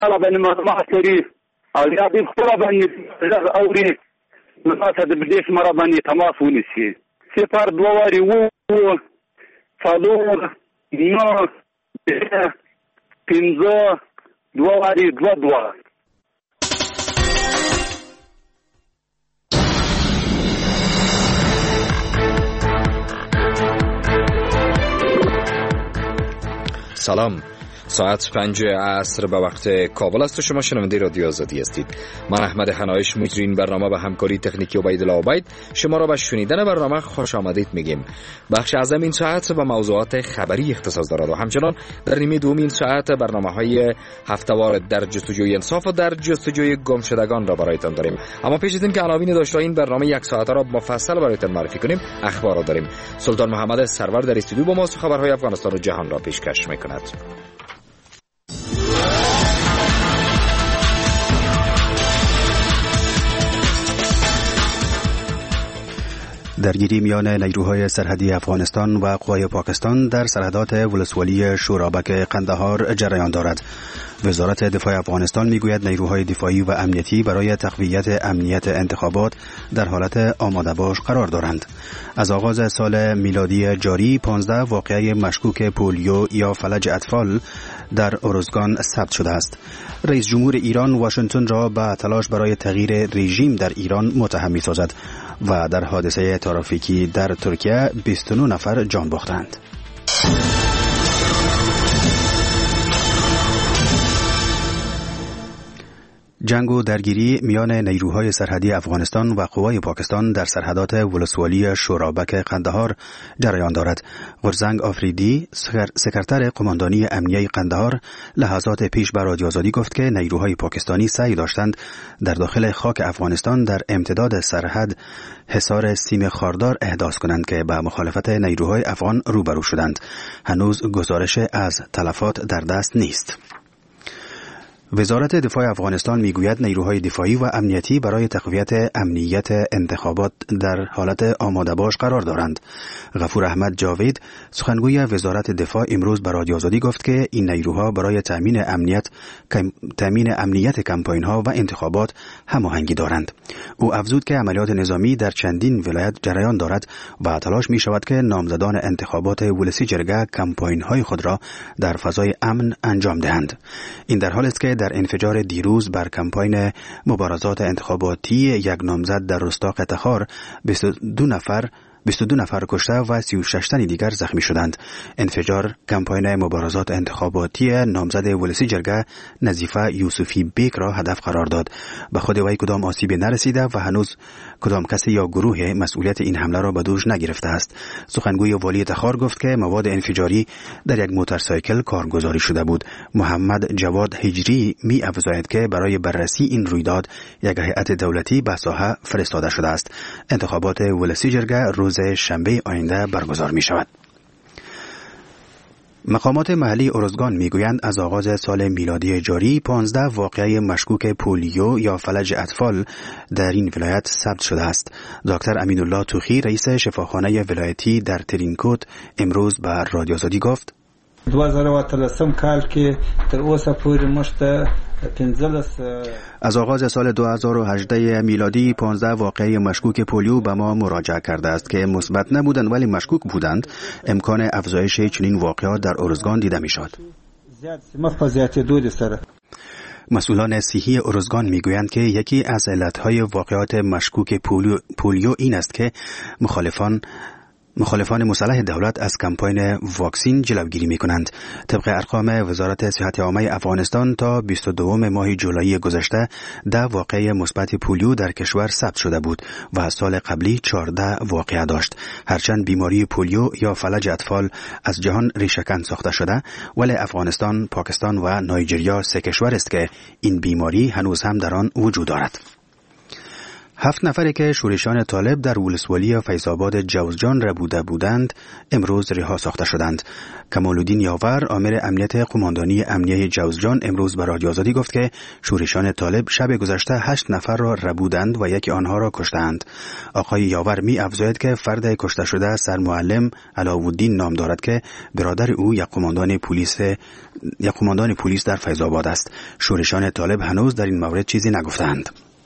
حالا بین مردم سری اولیا دې خپل باندې اوري نو تاسو د دې سره باندې تماس ونیسئ. صفر دوه واري وو څلور نو پنځه دوه واري دوه. سلام، ساعت 5 عصر به وقت کابل است و شما شنونده رادیو آزادی هستید. من احمد حنایش مجری برنامه به همکاری تکنیکی عبیدالله عبید شما را به شنیدن برنامه خوش آمدید میگیم. بخش اعظم این ساعت به موضوعات خبری اختصاص دارد و همچنان در نیمه دوم این ساعت برنامه‌های هفته‌وار در جستجوی انصاف و در جستجوی گمشدگان را برایتان داریم. اما پیش از اینکه عناوین داشته این برنامه یک ساعته را مفصل برایتان معرفی کنیم، اخبار را داریم. سلطان محمد سرور در استودیو با ماست خبرهای افغانستان و جهان را پیشکش میکند. درگیری میان نیروهای سرحدی افغانستان و قوای پاکستان در سرحدات ولسوالی شورابک قندهار جریان دارد. وزارت دفاع افغانستان میگوید نیروهای دفاعی و امنیتی برای تقویت امنیت انتخابات در حالت آماده باش قرار دارند. از آغاز سال میلادی جاری 15 واقعه مشکوک پولیو یا فلج اطفال در ارزگان ثبت شده است. رئیس جمهور ایران واشنگتن را به تلاش برای تغییر رژیم در ایران متهم می‌سازد و در حادثه ترافیکی در ترکیه 29 نفر جان باختند. جنگ و درگیری میان نیروهای سرحدی افغانستان و قوای پاکستان در سرحدات ولسوالی شورابک قندهار جریان دارد. غرزنگ آفریدی، سکرتر قماندانی امنیه قندهار، لحظات پیش به رادیو آزادی گفت که نیروهای پاکستانی سعی داشتند در داخل خاک افغانستان در امتداد سرحد حصار سیم خاردار احداث کنند که به مخالفت نیروهای افغان روبرو شدند. هنوز گزارش از تلفات در دست نیست. وزارت دفاع افغانستان میگوید نیروهای دفاعی و امنیتی برای تقویت امنیت انتخابات در حالت آماده باش قرار دارند. غفور احمد جاوید، سخنگوی وزارت دفاع، امروز به رادیو آزادی گفت که این نیروها برای تامین امنیت کمپاین‌ها و انتخابات هماهنگی دارند. او افزود که عملیات نظامی در چندین ولایت جریان دارد و تلاش می شود که نامزدان انتخابات ولسی جرگه کمپاین‌های خود را در فضای امن انجام دهند. این در حالی است که در انفجار دیروز بر کمپاین مبارزات انتخاباتی یک نامزد در روستا قطخار 22 نفر کشته و 36 تن دیگر زخمی شدند. انفجار کمپاین مبارزات انتخاباتی نامزد ولسی جرگه نظیفه یوسفی بیک را هدف قرار داد. به خود وی کدام آسیبی نرسیده و هنوز کدام کسی یا گروه مسئولیت این حمله را به دوش نگرفته است. سخنگوی والی تخار گفت که مواد انفجاری در یک موتورسایکل کارگزاری شده بود. محمد جواد هجری می افزاید که برای بررسی این رویداد یک هیئت دولتی به ساحه فرستاده شده است. انتخابات ولسی جرگه روز شنبه آینده برگزار می شود. مقامات محلی ارزگان میگویند از آغاز سال میلادی جاری 15 واقعه مشکوک پولیو یا فلج اطفال در این ولایت ثبت شده است. دکتر امینالله توخی، رئیس شفاخانه ولایتی در ترینکوت، امروز به رادیو آزادی گفت 2013 کال کې تر اوسه پورې مشته 15 از آغاز سال 2018 میلادی 15 واقعه مشکوک پولیو به ما مراجعه کرده است که مثبت نبودند ولی مشکوک بودند. امکان افزایش چنین واقعات در ارزگان دیده میشد. مسئولان صحی ارزگان میگویند که یکی از علتهای واقعات مشکوک پولیو این است که مخالفان مسلح دولت از کمپاین واکسین جلوگیری می‌کنند. طبق ارقام وزارت صحت عامه افغانستان تا 22 ماه جولای گذشته 10 واقعه مثبت پولیو در کشور ثبت شده بود و سال قبلی 14 واقعه داشت. هرچند بیماری پولیو یا فلج اطفال از جهان ریشه‌کن ساخته شده، ولی افغانستان، پاکستان و نایجریا 3 کشور است که این بیماری هنوز هم در آن وجود دارد. 7 نفری که شورشیان طالب در ولسوالی فیض‌آباد جوزجان ربوده بودند امروز رها ساخته شدند. کمال‌الدین یاور عامل امنیت قماندانی امنیه جوزجان امروز به رادیو آزادی گفت که شورشیان طالب شب گذشته 8 نفر را ربودند و یکی آنها را کشتند. آقای یاور می افزاید که فرد کشته شده سرمعلم علاءالدین نام دارد که برادر او یک قماندان پلیس در فیض‌آباد است. شورشیان طالب هنوز در این مورد چیزی نگفتند.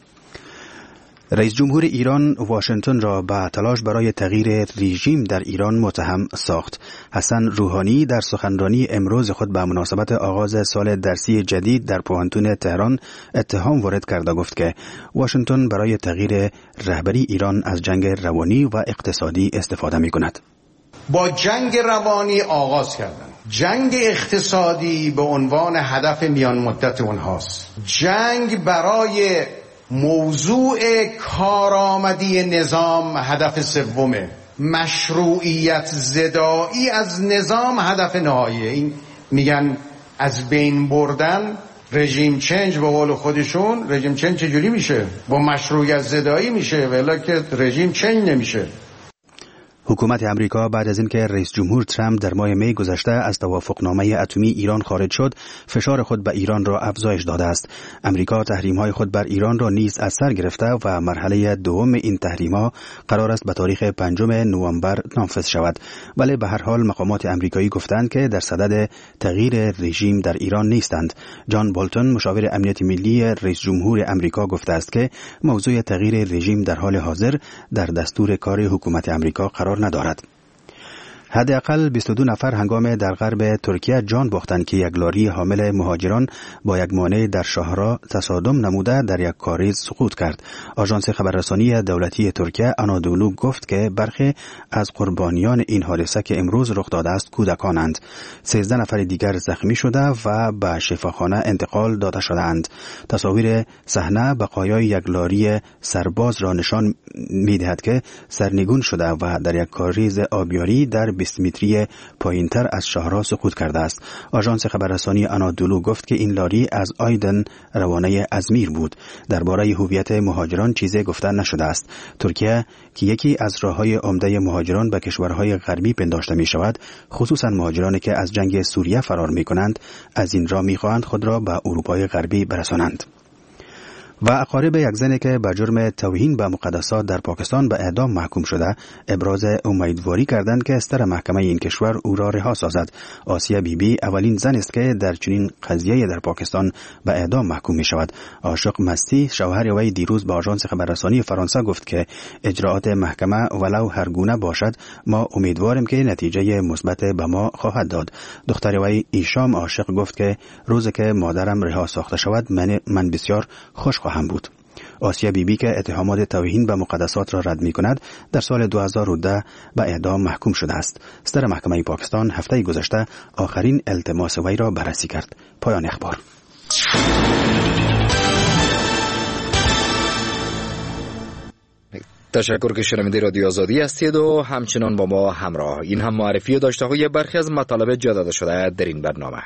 رئیس جمهور ایران واشنگتن را به تلاش برای تغییر رژیم در ایران متهم ساخت. حسن روحانی در سخنرانی امروز خود به مناسبت آغاز سال درسی جدید در پوهنتون تهران اتهام وارد کرده گفت که واشنگتن برای تغییر رهبری ایران از جنگ روانی و اقتصادی استفاده می کند. با جنگ روانی آغاز کردن، جنگ اقتصادی به عنوان هدف میان مدت اونهاست. جنگ برای موضوع کارآمدی نظام هدف سومه. مشروعیت زدایی از نظام هدف نهاییه. این میگن از بین بردن رژیم چنج، به قول خودشون رژیم چنج چجوری میشه؟ با مشروعیت زدایی میشه، ولی که رژیم چنج نمیشه. حکومت امریکا بعد از اینکه رئیس جمهور ترامپ در ماه می گذشته از توافقنامه اتمی ایران خارج شد، فشار خود به ایران را افزایش داده است. امریکا تحریم‌های خود بر ایران را نیز از سر گرفته و مرحله دوم این تحریم‌ها قرار است به تاریخ 5 نوامبر نافذ شود. ولی به هر حال مقامات امریکایی گفتند که در صدد تغییر رژیم در ایران نیستند. جان بولتون مشاور امنیت ملی رئیس جمهور امریکا گفته است که موضوع تغییر رژیم در حال حاضر در دستور کار حکومت امریکا قرار ندارد. حداقل 22 نفر هنگام در غرب ترکیه جان باختند که یک لاری حامل مهاجران با یک مانع در شاهراه تصادم نموده در یک کاریز سقوط کرد. آژانس خبررسانی دولتی ترکیه آنادولو گفت که برخی از قربانیان این حادثه که امروز رخ داده است کودکانند. 13 نفر دیگر زخمی شده و به شفاخانه انتقال داده شدند. تصاویر صحنه بقایای یک لاری سرباز را نشان می‌دهد که سرنگون شده و در یک کاریز آبیاری در 20 متری پایینتر از شاهراه سقوط کرده است. آژانس خبررسانی آنادولو گفت که این لاری از آیدن روانه ازمیر بود. درباره هویت مهاجران چیزی گفته نشده است. ترکیه که یکی از راههای عمده مهاجران به کشورهای غربی پنداشته می شود، خصوصا مهاجرانی که از جنگ سوریه فرار می کنند، از این راه می خواهند خود را به اروپای غربی برسانند. و اقارب یک زنی که به جرم توهین به مقدسات در پاکستان به اعدام محکوم شده ابراز امیدواری کردند که ستر محکمه این کشور او را رها سازد. آسیا بیبی اولین زن است که در چنین قضیه در پاکستان به اعدام محکوم می شود. عاشق مستی شوهر وی دیروز به آژانس خبررسانی فرانسه گفت که اجراعات محکمه ولو هر گونه باشد ما امیدواریم که نتیجه مثبت به ما خواهد داد. دختر وی ایشام عاشق گفت که روزی که مادرم رها ساخته شود من بسیار خوش خواهم بود. آسیا بیبی که اتهامات توهین به مقدسات را رد می کند در سال 2010 به اعدام محکوم شده است. ستر محکمه پاکستان هفته گذشته آخرین التماس وی را بررسی کرد. پایان اخبار. تشکر که شنونده رادیو آزادی هستید و همچنان با ما همراه. این هم معرفی داشته های برخی از مطالب جا داده شده در این برنامه.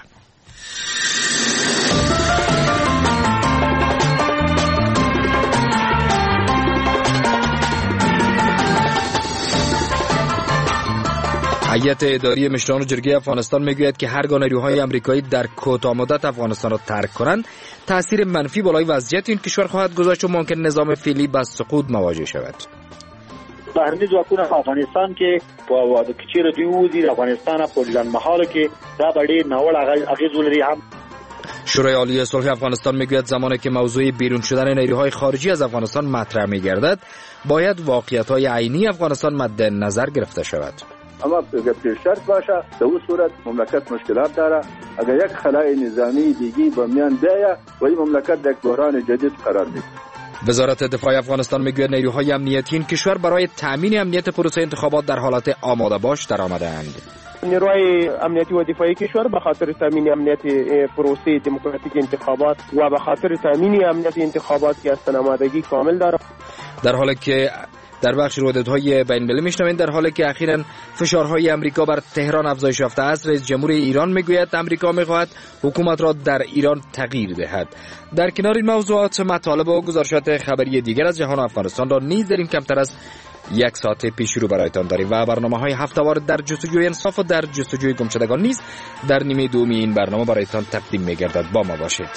هیئت اداری مشران جرگه افغانستان میگوید که هرگاه نیروهای آمریکایی در کوتاه مدت افغانستان را ترک کنند، تاثیر منفی بالای وضعیت این کشور خواهد گذاشت و ممکن نظام فعلی با سقوط مواجه شود. بهرنی ځواکونه افغانستان کې په کچېره دی وزیر افغانستان په لنډمهاله کې دا ډېر ناوړه اغېز ولري. هم شورای عالی صلح افغانستان میگوید زمانی که موضوع بیرون شدن نیروهای خارجی از افغانستان مطرح میگردد، باید واقعیت‌های عینی افغانستان مد نظر گرفته شود. اما اگر شرط باشه در اون صورت مملکت مشکلات داره. اگر یک خلای نظامی دیگی به میان بیاید و این مملکت در یک بحران جدید قرار میگیره. وزارت دفاع افغانستان میگوید نیروهای امنیتی این کشور برای تامین امنیت پروسه انتخابات در حالت آماده باش درآمده‌اند. نیروهای امنیتی و دفاعی کشور به خاطر تامین امنیت پروسه دموکراتیک انتخابات و به خاطر تامین امنیت انتخابات که از آمادگی کامل دارند. در حالی که در بخش رویدادهای بین‌المللی میشنوید در حالی که اخیراً فشارهای آمریکا بر تهران افزایش یافته است. رئیس جمهور ایران میگوید آمریکا میخواهد حکومت را در ایران تغییر دهد. در کنار این موضوعات مطالب و گزارشات خبری دیگر از جهان و افغانستان را نیز داریم کمتر از یک ساعت پیش رو برایتان داریم و برنامه‌های هفته‌وار در جستجوی انصاف و در جستجوی گمشدگان نیز در نیمه دومی این برنامه برایتان تقدیم می‌گردد. با ما باشید.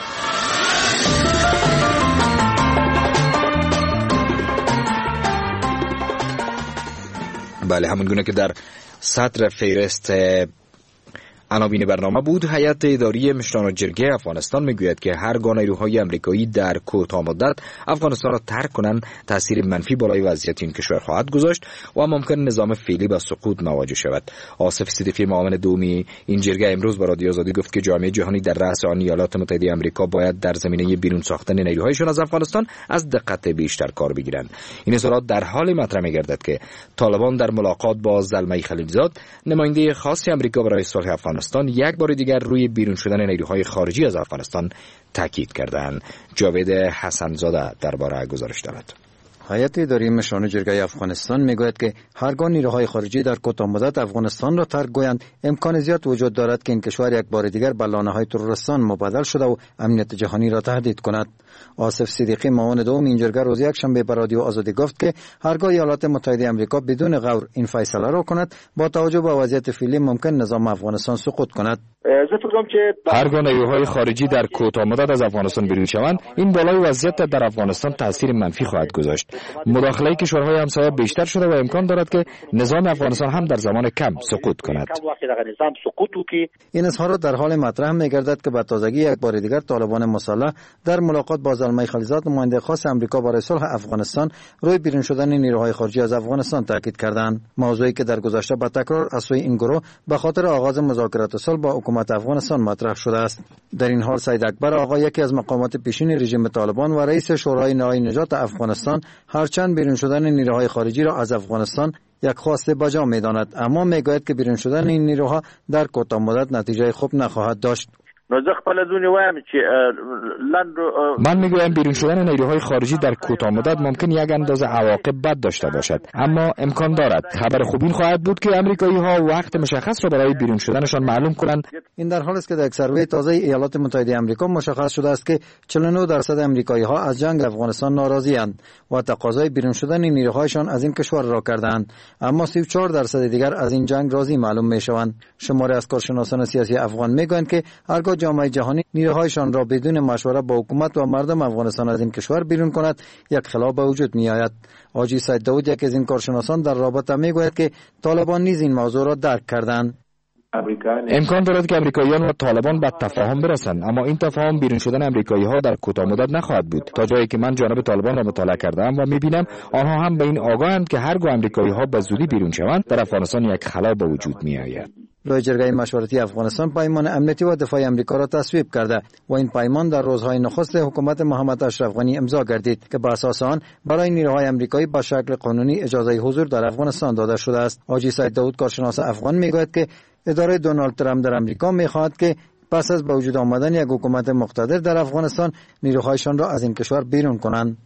بله، همون گونه که در صدر فهرست عناوین برنامه بود، هیئت اداری مشران جرگه افغانستان میگوید که هرگاه نیروهای آمریکایی در کوتاه مدت افغانستان را ترک کنند تاثیر منفی بالای وضعیت این کشور خواهد گذاشت و ممکن نظام فعلی با سقوط مواجه شود. آصف صدیقی معاون دومی این جرگه امروز با رادیو آزادی گفت که جامعه جهانی در رأس آن ایالات متحده آمریکا باید در زمینه بیرون ساختن نیروهایشان از افغانستان از دقت بیشتر کار بگیرند. این اظهارات در حال مطرح می‌گردد که طالبان در ملاقات با زلمه خلیلزاد نماینده خاص آمریکا برای صلح افغانستان یک بار دیگر روی بیرون شدن نیروهای خارجی از افغانستان تاکید کردند. جاوید حسنزاده درباره گزارش دارد. هیئت اداری مشران جرگه افغانستان میگوید که هرگاه نیروهای خارجی در کوتاه مدت افغانستان را ترک گویند امکان زیاد وجود دارد که این کشور یک بار دیگر به لانه‌های تروریستان مبدل شده و امنیت جهانی را تهدید کند. آصف صدیقی معاون دوم این جرگه روز یکشنبه به رادیو آزادی گفت که هرگاه ایالات متحده آمریکا بدون غور این فیصله را کند با توجه به وضعیت فعلی ممکن نظام افغانستان سقوط کند. هرگاه نیروهای خارجی در کوتاه مدت از افغانستان بیرون شوند این بالای وضعیت در افغانستان تاثیر منفی خواهد گذاشت. مداخله کشورهای همسایه بیشتر شده و امکان دارد که نظام افغانستان هم در زمان کم سقوط کند. این اظهارات در حال مطرح می‌گردد که به تازگی یک بار دیگر طالبان مسلح در ملاقات با زلمه خلیلزاد نماینده خاص آمریکا برای صلح افغانستان روی بیرون شدن نیروهای خارجی از افغانستان تاکید کردند. موضوعی که در گذشته با تکرار از سوی این گروه به خاطر آغاز مذاکرات صلح با حکومت افغانستان مطرح شده است. در این حال سید اکبر آقا یکی از مقامات پیشین رژیم طالبان و رئیس شورای نهایی نجات افغانستان هرچند بیرون شدن نیروهای خارجی را از افغانستان یک خواسته بجا می‌داند اما میگوید که بیرون شدن این نیروها در کوتاه مدت نتیجه خوب نخواهد داشت. من میگویم بیرون شدن نیروهای خارجی در کوتاه مدت ممکن یک اندازه عواقب بد داشته باشد اما امکان دارد. خبر خوب این خواهد بود که آمریکایی ها وقت مشخص را برای بیرون شدنشان معلوم کنند. این در حالی است که در یک سروی تازه ایالات متحده آمریکا مشخص شده است که 49% آمریکایی ها از جنگ افغانستان ناراضی اند و تقاضای بیرون شدن نیروهایشان از این کشور را کردند اما 34% دیگر از این جنگ راضی معلوم میشوند. شماری از کارشناسان سیاسی افغان میگویند که هرگاه جامعه جهانی نیروهایشان را بدون مشوره با حکومت و مردم افغانستان از این کشور بیرون کند یک خلاف به وجود می آید. حاجی سید داود یکی از این کارشناسان در رابطه می گوید که طالبان نیز این موضوع را درک کردند. امکان دارد که امریکاییان و طالبان به تفاهم برسند اما این تفاهم بیرون شدن امریکایی‌ها در کوتاه مدت نخواهد بود. تا جایی که من جانب طالبان را مطالعه کردم و می‌بینم آنها هم به این آگاهند که هرگاه امریکایی‌ها به زودی بیرون شوند در افغانستان یک خلا به وجود می‌آید. لوی جرگه مشورتی افغانستان پیمان امنیتی و دفاعی آمریکا را تصویب کرده و این پیمان در روزهای نخست حکومت محمد اشرف غنی امضا گردید که بر اساس آن برای نیروهای آمریکایی به شکل قانونی اجازه حضور در افغانستان داده شده است. حاجی سید داود کارشناس افغان میگوید که اداره دونالد ترامپ در آمریکا میخواهد که پس از به وجود آمدن یک حکومت مقتدر در افغانستان نیروهایشان را از این کشور بیرون کنند.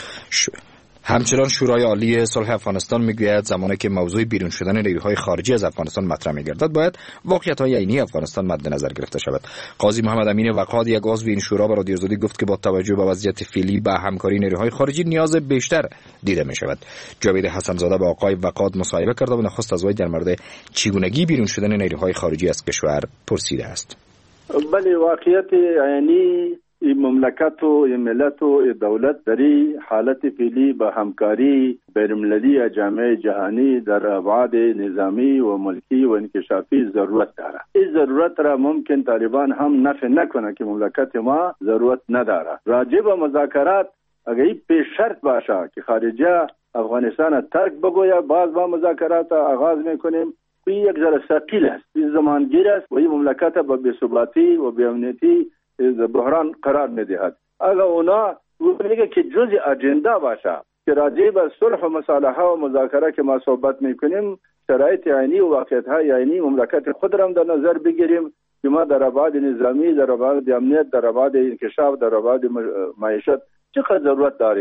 همچنان شورای عالی صلح افغانستان میگوید زمانی که موضوع بیرون شدن نیروهای خارجی از افغانستان مطرح میگردد باید واقعیت‌های عینی افغانستان مد نظر گرفته شود. قاضی محمد امین وقاد یک عضو این شورا به رادیو آزادی گفت که با توجه به وضعیت فعلی به همکاری نیروهای خارجی نیاز بیشتر دیده می شود. جاوید حسنزاده با آقای وقاد مصاحبه کرده و نخست از وی در مورد چگونگی بیرون شدن نیروهای خارجی از کشور پرسیده است. بله، واقعیت یعنی این مملکت و این ملت و این دولت در حالت فعلی به همکاری بین‌المللی جامعه جهانی در ابعاد نظامی و ملکی و انکشافی ضرورت داره. این ضرورت را ممکن طالبان هم نفی نکنه که مملکت ما ضرورت نداره. راجع به مذاکرات اگر این پیش شرط باشه که خارجه افغانستان ترک بگوید باز با مذاکرات آغاز میکنیم، این یک ذره ثقیل است، این زمانگیر است و این مملکت به بی‌ثباتی و بی‌امنیتی بحران قرار میدهد. اگر اونا میگه که جزء اجندا باشه که راجع به صلح و مصالحه و مذاکره که ما صحبت میکنیم شرایط عینی و واقعیت‌های عینی مملکت خود را در نظر بگیریم که ما در ابعاد نظامی، در ابعاد امنیت، در ابعاد انکشاف، در ابعاد معیشت چقدر ضرورت داریم.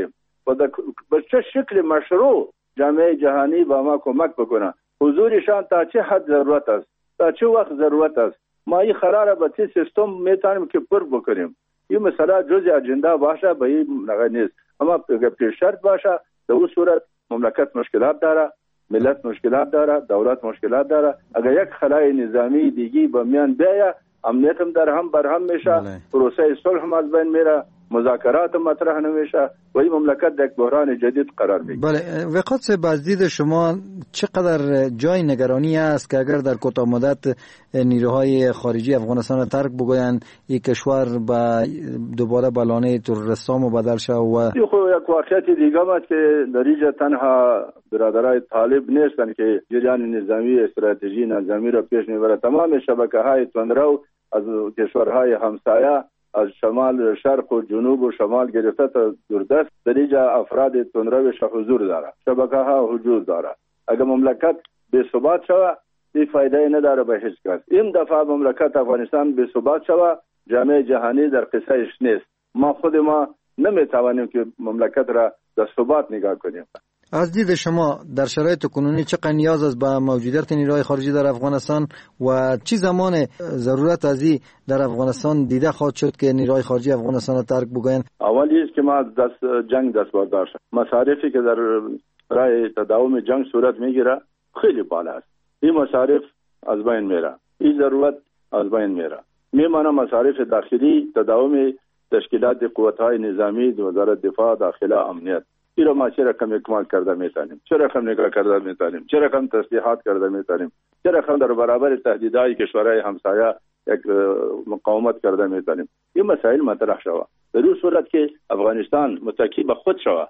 و به چه شکل مشروع جامعه جهانی با ما کمک بکنه. حضورشان تا چه حد ضرورت است، تا چه وقت ضرورت است. ما این قراره به چه سیستم میتونیم که پر بکنیم. این مسئله جزء اجندا باشه به این نیست، اما پیش شرط باشه. در اون صورت مملکت مشکلات داره، ملت مشکلات داره، دولت مشکلات داره. اگر یک خلای نظامی دیگی به میان بیاید، امنیت هم در هم برهم میشه، پروسه صلح هم از بین میره، مذاکرات هم مطرح نمیشه و این مملکت در یک بحران جدید قرار میگیره. بله، وقت سے باز دید شما چقدر جای نگرانی است که اگر در کوتاه مدت نیروهای خارجی افغانستان را ترک بگویند، این کشور دوباره به لانه تروریستان بدل شود؟ و یک واقعیت دیگه است که در اینجا تنها برادرای طالب نیستند که جریان نظامی استراتژی نظامی را پیش میبرند. تمام شبکه‌های تندرو از کشورهای همسایه، از شمال شرق و جنوب و شمال گرفته تا دوردست، در اینجا افراد تندروش حضور داره، شبکه ها وجود داره. اگر مملکت بے ثبات شود، این فایده نداره به هیچ کس. این دفعه مملکت افغانستان بے ثبات شود، جامعه جهانی در قصهش نیست. ما نمیتوانیم که مملکت را در ثبات نگاه کنیم. از دید شما در شرایط کنونی چقدر نیاز است به موجودیت نیروهای خارجی در افغانستان و چی زمان ضرورت از این در افغانستان دیده خواهد شد که نیروهای خارجی افغانستان را ترک بگویند؟ اولی است که ما جنگ دست بردار شد. مصارفی که در راه تداوم جنگ صورت میگیره خیلی بالا است. این مصارف از بین میره، این ضرورت از بین میره. میمانه مصارف داخلی، تداوم تشکیلات قوت‌های نظامی، وزارت دفاع، داخله، امنیت. این را ما چه رقم اکمال کرده میتونیم، چه رقم نگاه کرده میتونیم، چه رقم تسلیحات کرده میتونیم، چه رقم در برابر تهدیدهای کشورهای همسایه یک مقاومت کرده میتونیم. این مسائل مطرح شود. در این صورت که افغانستان متکی به خود شود.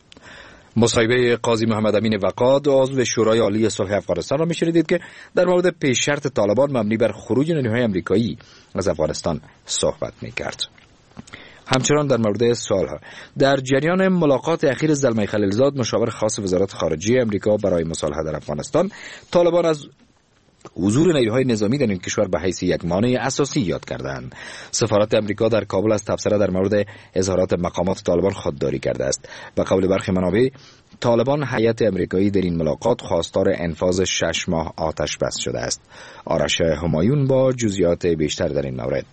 مصاحبه قاضی محمد امین وقاد، عضو شورای عالی صلح افغانستان را میشنیدید که در مورد پیش شرط طالبان مبنی بر خروج نیروهای آمریکایی از افغانستان صحبت میکرد. همچنان در مورد سوالها در جریان ملاقات اخیر زلمه خلیلزاد مشاور خاص وزارت خارجه آمریکا برای مصالحه در افغانستان، طالبان از حضور نیروهای نظامی در این کشور به حیث یک مانع اساسی یاد کردند. سفارت آمریکا در کابل از تبصره در مورد اظهارات مقامات طالبان خودداری کرده است. به قول برخی منابع، طالبان هیئت آمریکایی در این ملاقات خواستار انفاذ 6 ماه آتش بس شده است. آرش همایون با جزئیات بیشتر در این مورد.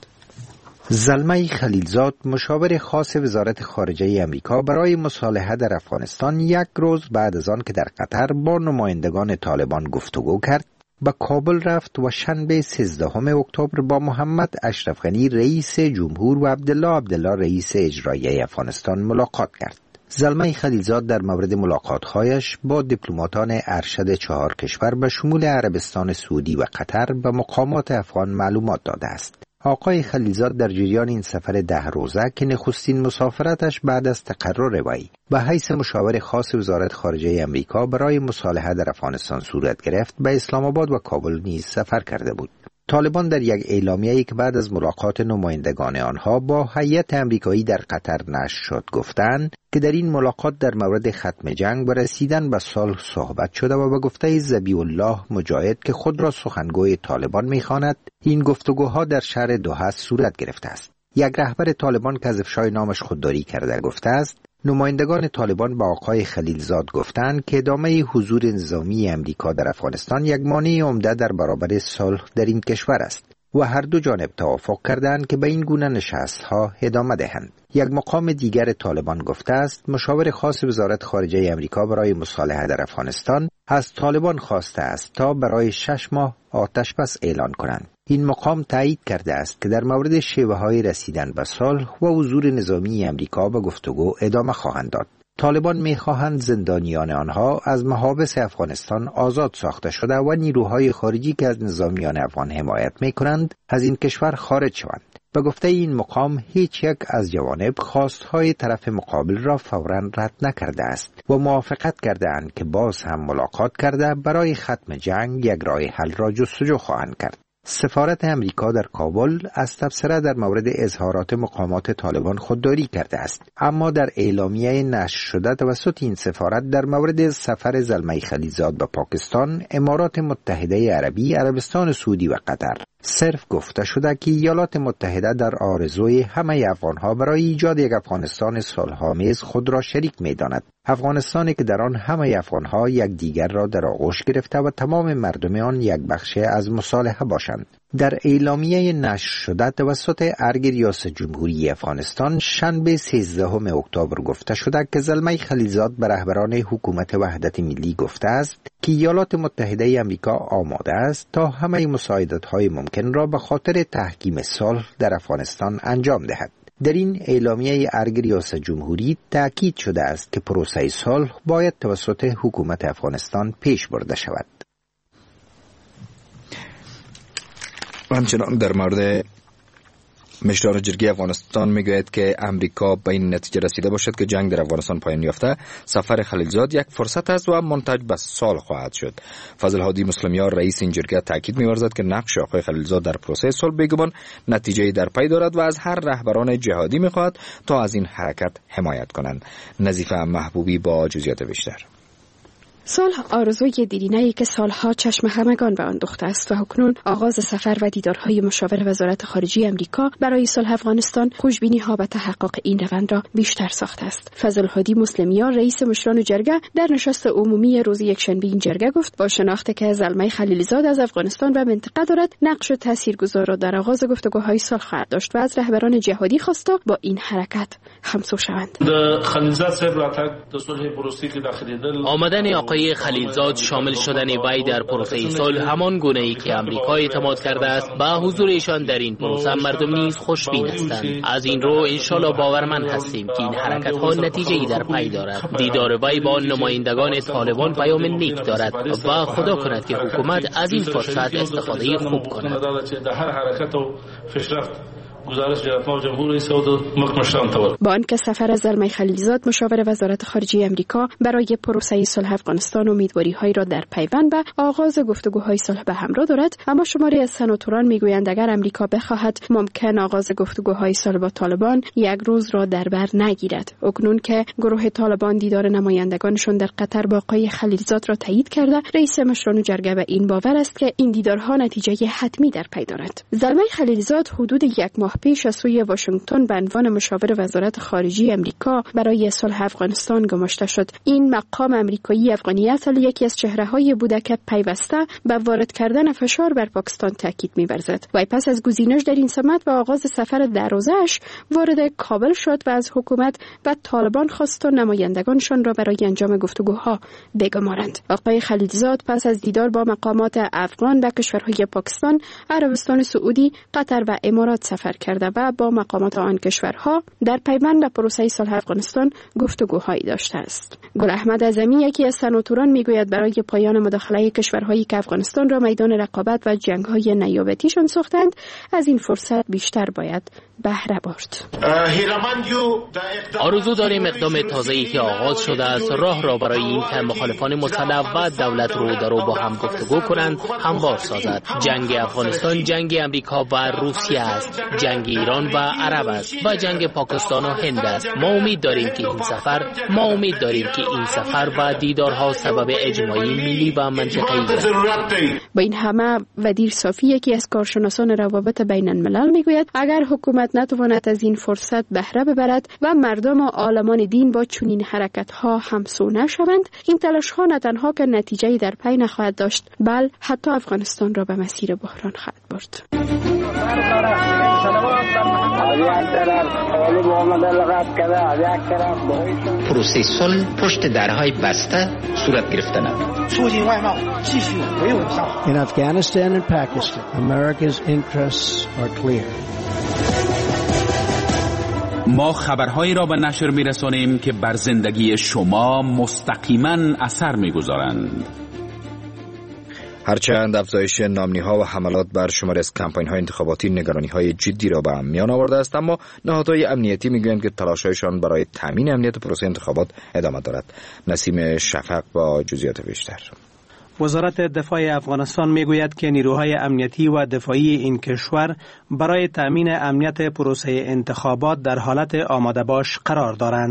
زلمه خلیلزاد، مشاور خاص وزارت خارجه آمریکا برای مصالحه در افغانستان، یک روز بعد از آن که در قطر با نمایندگان طالبان گفتگو کرد، به کابل رفت و شنبه 13 اکتبر با محمد اشرف غنی رئیس جمهور و عبدالله رئیس اجرایی افغانستان ملاقات کرد. زلمه خلیلزاد در مورد ملاقات‌هایش با دیپلماتان ارشد 4 کشور به شمول عربستان سعودی و قطر به مقامات افغان معلومات داده است. آقای خلیلزاد در جریان این سفر 10 روزه که نخستین مسافرتش بعد از تقرر وی به حیث مشاور خاص وزارت خارجه آمریکا برای مصالحه در افغانستان صورت گرفت، به اسلام آباد و کابل نیز سفر کرده بود. طالبان در یک اعلامیه‌ای که بعد از ملاقات نمایندگان آنها با هیئت آمریکایی در قطر نشر شد گفتند که در این ملاقات در مورد ختم جنگ و رسیدن به صلح صحبت شده و به گفته ذبیح الله مجاهد که خود را سخنگوی طالبان می‌خواند، این گفتگوها در شهر دوحه صورت گرفته است. یک رهبر طالبان که از افشای نامش خودداری کرده گفته است نمایندگان طالبان با آقای خلیلزاد گفتند که ادامه حضور نظامی امریکا در افغانستان یک مانع عمده در برابر صلح در این کشور است و هر دو جانب توافق کردند که به این گونه نشست‌ها ادامه دهند. یک مقام دیگر طالبان گفته است مشاور خاص وزارت خارجه امریکا برای مصالحه در افغانستان از طالبان خواسته است تا برای 6 ماه آتش بس اعلان کنند. این مقام تایید کرده است که در مورد شیوه‌های رسیدن به صلح و حضور نظامی امریکا به گفتگو ادامه خواهند داد. طالبان می‌خواهند زندانیان آنها از محابس افغانستان آزاد ساخته شده و نیروهای خارجی که از نظامیان افغان حمایت می‌کنند از این کشور خارج شوند. به گفته این مقام هیچ یک از جوانب خواستهای طرف مقابل را فوراً رد نکرده است و موافقت کرده اند که باز هم ملاقات کرده برای ختم جنگ یک راه حل را جستجو خواهند کرد. سفارت امریکا در کابل از تبصره در مورد اظهارات مقامات طالبان خودداری کرده است، اما در اعلامیه نشر شده توسط این سفارت در مورد سفر زلمه خلیلزاد به پاکستان، امارات متحده عربی، عربستان سعودی و قطر صرف گفته شده که ایالات متحده در آرزوی همه افغانها برای ایجاد یک افغانستان صلح‌آمیز خود را شریک می‌داند. افغانستانی که در آن همه افغانها یکدیگر را در آغوش گرفته و تمام مردم آن یک بخش از مصالحه باشند. در اعلامیه نشر شده توسط ارگ ریاست جمهوری افغانستان شنبه 13 اکتبر گفته شده که زلمه خلیلزاد به رهبران حکومت وحدت ملی گفته است که ایالات متحده آمریکا آماده است تا همه مساعدت‌های ممکن را به خاطر تحکیم صلح در افغانستان انجام دهد. در این اعلامیه ارگ ریاست جمهوری تأکید شده است که پروسه صلح باید توسط حکومت افغانستان پیش برده شود. همچنان در مورد مشران جرگه افغانستان میگوید که امریکا به این نتیجه رسیده باشد که جنگ در افغانستان پایان یافته، سفر خلیلزاد یک فرصت است و منتج به صلح خواهد شد. فضل هادی مسلمیار رئیس این جرگه تاکید می‌ورزد که نقش آقای خلیلزاد در پروسه صلح بیگمان نتیجه در پی دارد و از هر رهبران جهادی می‌خواهد تا از این حرکت حمایت کنند. نظیفه محبوبی با جزئیات بیشتر. صلح آرزوی دیرینه‌ای که سالها چشم همگان به آن دوخته است و اکنون آغاز سفر و دیدارهای مشاور وزارت خارجه آمریکا برای صلح افغانستان خوشبینی‌ها به تحقق این روند را بیشتر ساخته است. فضل هادی مسلمیار رئیس مشران جرگه در نشست عمومی روز یکشنبه این جرگه گفت با شناخت که زلمه خلیلزاد از افغانستان و منطقه دارد نقش تاثیرگذار را در آغاز گفتگوهای صلح خواهد داشت و از رهبران جهادی خواسته با این حرکت همسو شوند. آمدن آقای خلیلزاد شامل شدن وی در پروسه صلح همان گونه‌ای که آمریکا اعتماد کرده است به حضور ایشان در این پروسه مردم نیز خوشبین هستند. از این رو انشالله باورمند هستیم که این حرکت‌ها نتیجه‌ای در پی دارد. دیدار وی با نمایندگان طالبان پیام نیک دارد و خدا کند که حکومت از این فرصت استفاده خوب کند. با آنکه سفر زلمه خلیلزاد مشاور وزارت خارجه آمریکا برای پروسه صلح افغانستان امیدواری‌هایی را در پیوند به آغاز گفتگوهای صلح به همراه دارد، اما شماری از سناتوران میگویند اگر آمریکا بخواهد ممکن آغاز گفتگوهای صلح با طالبان یک روز را در بر نگیرد. اکنون که گروه طالبان دیدار نمایندگانشون در قطر با آقای خلیلزاد را تایید کرده، رئیس مشران جرگه به این باور است که این دیدارها نتیجه حتمی در پی دارد. زلمه خلیلزاد حدود یک ماه پیش از سوی واشنگتن به عنوان مشاور وزارت خارجه آمریکا برای صلح افغانستان گماشته شد. این مقام آمریکایی افغانیت یکی از چهره‌های بوده که پیوسته به وارد کردن فشار بر پاکستان تاکید می‌ورزد. و پس از گزینش در این سمت و آغاز سفر در روزش وارد کابل شد و از حکومت و طالبان خواست تا نمایندگانشان را برای انجام گفتگوها بگمارند. آقای خلیلزاد پس از دیدار با مقامات افغان به کشورهای پاکستان، عربستان سعودی، قطر و امارات سفر کرده و با مقامات آن کشورها در پیوند به پروسه صلح افغانستان گفتگوهایی داشته است. گل احمد اعظمی یکی از سناتوران میگوید برای پایان مداخله کشورهایی که افغانستان را میدان رقابت و جنگ‌های نیابتیشان ساختند از این فرصت بیشتر باید بهره برد. آرزو داریم اقدام تازه‌ای که آغاز شده است راه را برای این که مخالفان مسلح و دولت رو در رو با هم گفتگو کنند هموار سازد. جنگ افغانستان جنگ امریکا و روسیه است، جنگ ایران و عرب است و جنگ پاکستان و هند است. ما امید داریم که این سفر و دیدارها سبب اجماعی ملی و منطقه‌ای است. با این همه ودیر صافی یکی از کارشناسان روابط بین الملل میگوید اگر حکومت نتواند از این فرصت بهره ببرد و مردم و عالمان دین با چنین حرکت‌ها همسو نشوند، این تلاش‌ها نه تنها که نتیجه‌ای در پی نخواهد داشت، بل حتی افغانستان را به مسیر بحران خواهد برد. پروسه صلح پشت درهای بسته صورت گرفتن است. In Afghanistan and Pakistan, America's interests are clear. ما خبرهایی را به نشر می‌رسانیم که بر زندگی شما مستقیما اثر می‌گذارند. هرچند افزایش نامنی‌ها و حملات بر شماری از کمپاین‌های انتخاباتی نگرانی‌های جدی را به میان آورده است، اما نهادهای امنیتی می‌گویند که تلاش‌هایشان برای تامین امنیت پروسه انتخابات ادامه دارد. نسیم شفق با جزئیات بیشتر. وزارت دفاع افغانستان میگوید که نیروهای امنیتی و دفاعی این کشور برای تامین امنیت پروسه انتخابات در حالت آماده باش قرار دارند.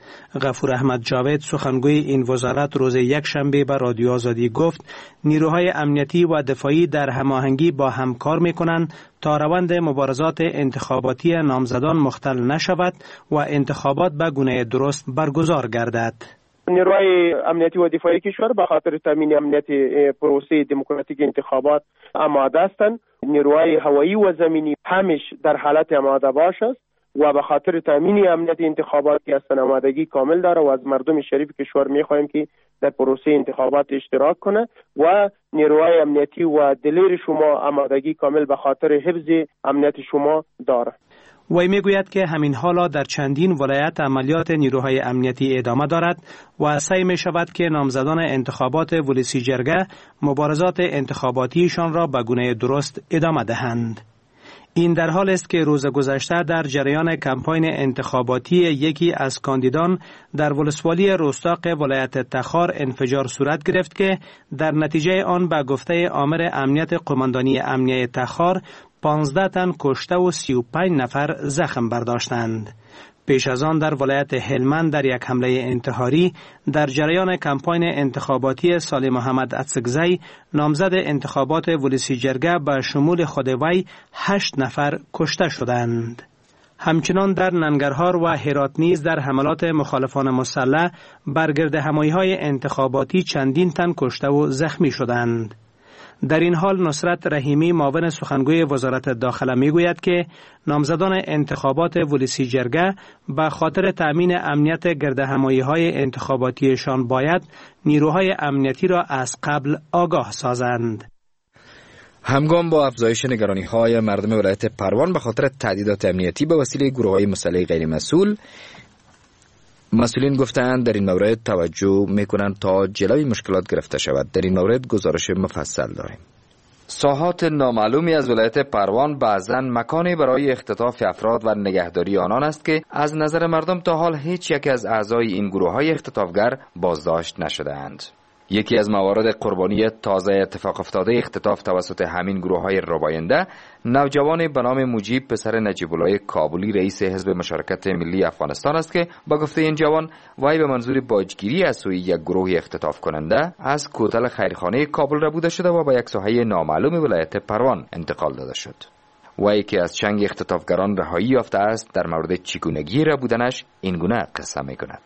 غفور احمد جاوید سخنگوی این وزارت روز یکشنبه به رادیو آزادی گفت نیروهای امنیتی و دفاعی در هماهنگی با هم کار می‌کنند تا روند مبارزات انتخاباتی نامزدان مختل نشود و انتخابات به گونه درست برگزار گردد. نیروهای امنیتی و دفاعی کشور به خاطر تامین امنیت پروسه دموکراتیک انتخابات آماده هستند. نیروهای هوایی و زمینی همش در حالت آماده باش است و به خاطر تامین امنیت انتخابات که اصلا آمادگی کامل داره و از مردم شریف کشور می‌خواهیم که در پروسه انتخابات اشتراک کنه و نیروهای امنیتی و دلیر شما آمادگی کامل به خاطر حفظ امنیت شما داره. وی میگوید که همین حالا در چندین ولایت عملیات نیروهای امنیتی ادامه دارد و سعی می شود که نامزدان انتخابات ولسی جرگه مبارزات انتخاباتیشان را به گونه درست ادامه دهند. این در حال است که روز گذشته در جریان کمپاین انتخاباتی یکی از کاندیدان در ولسوالی رستاق ولایت تخار انفجار صورت گرفت که در نتیجه آن به گفته آمر امنیت قماندانی امنیه تخار 15 تن کشته و 35 نفر زخم برداشتند. پیش از آن در ولایت هلمند در یک حمله انتحاری در جریان کمپاین انتخاباتی سال محمد اتسکزی نامزد انتخابات ولسی جرگه به شمول خود وی 8 نفر کشته شدند. همچنان در ننگرهار و هرات نیز در حملات مخالفان مسلح بر گردهمایی‌های انتخاباتی چندین تن کشته و زخمی شدند. در این حال نصرت رحیمی معاون سخنگوی وزارت داخله میگوید که نامزدان انتخابات ولسی جرگه به خاطر تأمین امنیت گردهمایی‌های انتخاباتیشان باید نیروهای امنیتی را از قبل آگاه سازند. همگام با افزایش نگرانی‌های مردم ولایت پروان به خاطر تهدیدات امنیتی به وسیله گروه‌های مسلح غیر مسئول، مسئولین گفتند در این مورد توجه میکنند تا جلوی مشکلات گرفته شود. در این مورد گزارش مفصل داریم. ساحات نامعلومی از ولایت پروان بعضاً مکانی برای اختطاف افراد و نگهداری آنان است که از نظر مردم تا حال هیچ یک از اعضای این گروه‌های اختطافگر بازداشت نشده‌اند. یکی از موارد قربانی تازه اتفاق افتاده اختطاف توسط همین گروه‌های رباینده نوجوان به نام مجیب پسر نجیب الله کابلی رئیس حزب مشارکت ملی افغانستان است که با گفته این جوان وی به منظور باجگیری از سوی یک گروه اختطاف کننده از کوتل خیرخانه کابل ربوده شده و به یک ساحه نامعلوم ولایت پروان انتقال داده شد. وی که از چنگ اختطافگران رهایی یافته است در مورد چگونگی ربودنش این گونه قصه می‌کند.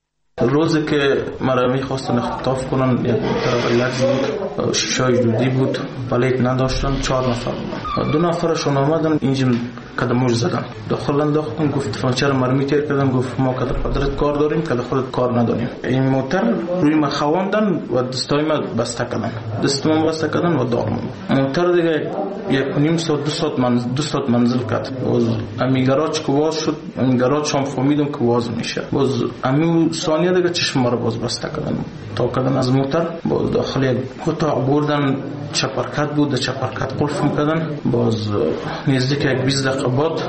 روزی که مرا میخواستن اختطاف کنن یک طرف بود، شیشای دودی بود، پلیت نداشتن، 4 نفر بود. 2 نفرشون آمدن اینجا قدموش زدن، داخل انداختن، گفت چرا مرمی تیر کردن؟ گفت ما که قدرت کار داریم که خودت کار نداریم. این موتر روی ما خواندن و دستای ما بسته کردن، دستم بسته کردن و دارم. موتر دیگه 1.5 ساعت 2 ساعت منزل کرد. باز امی گراج که واز شد، امی گراج هم فهمیدم که واز میشه. باز امی ثانیه دیگه چشم ما رو باز بسته کردن، تا کردن از موتر باز داخل یک اتاق بردن، چپرکت بود، چپرکت قلف میکردن. باز نزدیک یک 20 دقیقه بعد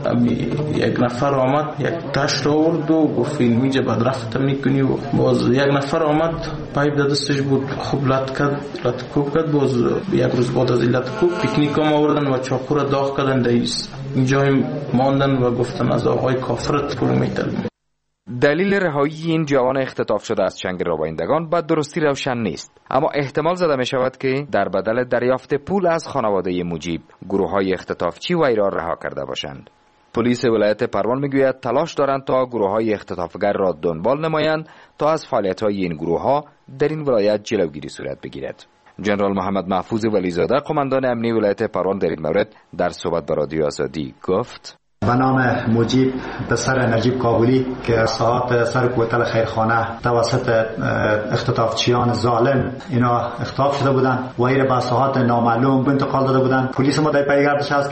یک نفر آمد، یک تشت آورد و گفت این میجه بعد رفت میکنی. و باز یک نفر آمد پایپ در دستش بود، خوب لط کوب کرد. باز یک روز بعد از لط کوب پیکنیک هم آوردن و چاقو را داغ کردن. در اینجا ماندن و گفتن از آقای کافرت پول میطلبیم. دلیل رهایی این جوان اختطاف شده از چنگ ربایندگان به درستی روشن نیست، اما احتمال زده می شود که در بدل دریافت پول از خانواده مجیب گروه‌های اختطافچی وی را رها کرده باشند. پلیس ولایت پروان میگوید تلاش دارند تا گروه‌های اختطافگر را دنبال نمایند تا از فعالیت‌های این گروه‌ها در این ولایت جلوگیری صورت بگیرد. جنرال محمد محفوظ ولیزاده قماندان امنی ولایت پروان در این مورد در صحبت با رادیو آزادی گفت: به نام مجیب پسر نجیب کابلی که ساعت سر کوتل خیرخانه توسط اختطافچیان ظالم اینا اختطاف شده بودند و ایره به ساعت نامعلوم انتقال داده بودند. پلیس ما در پیگردش هست که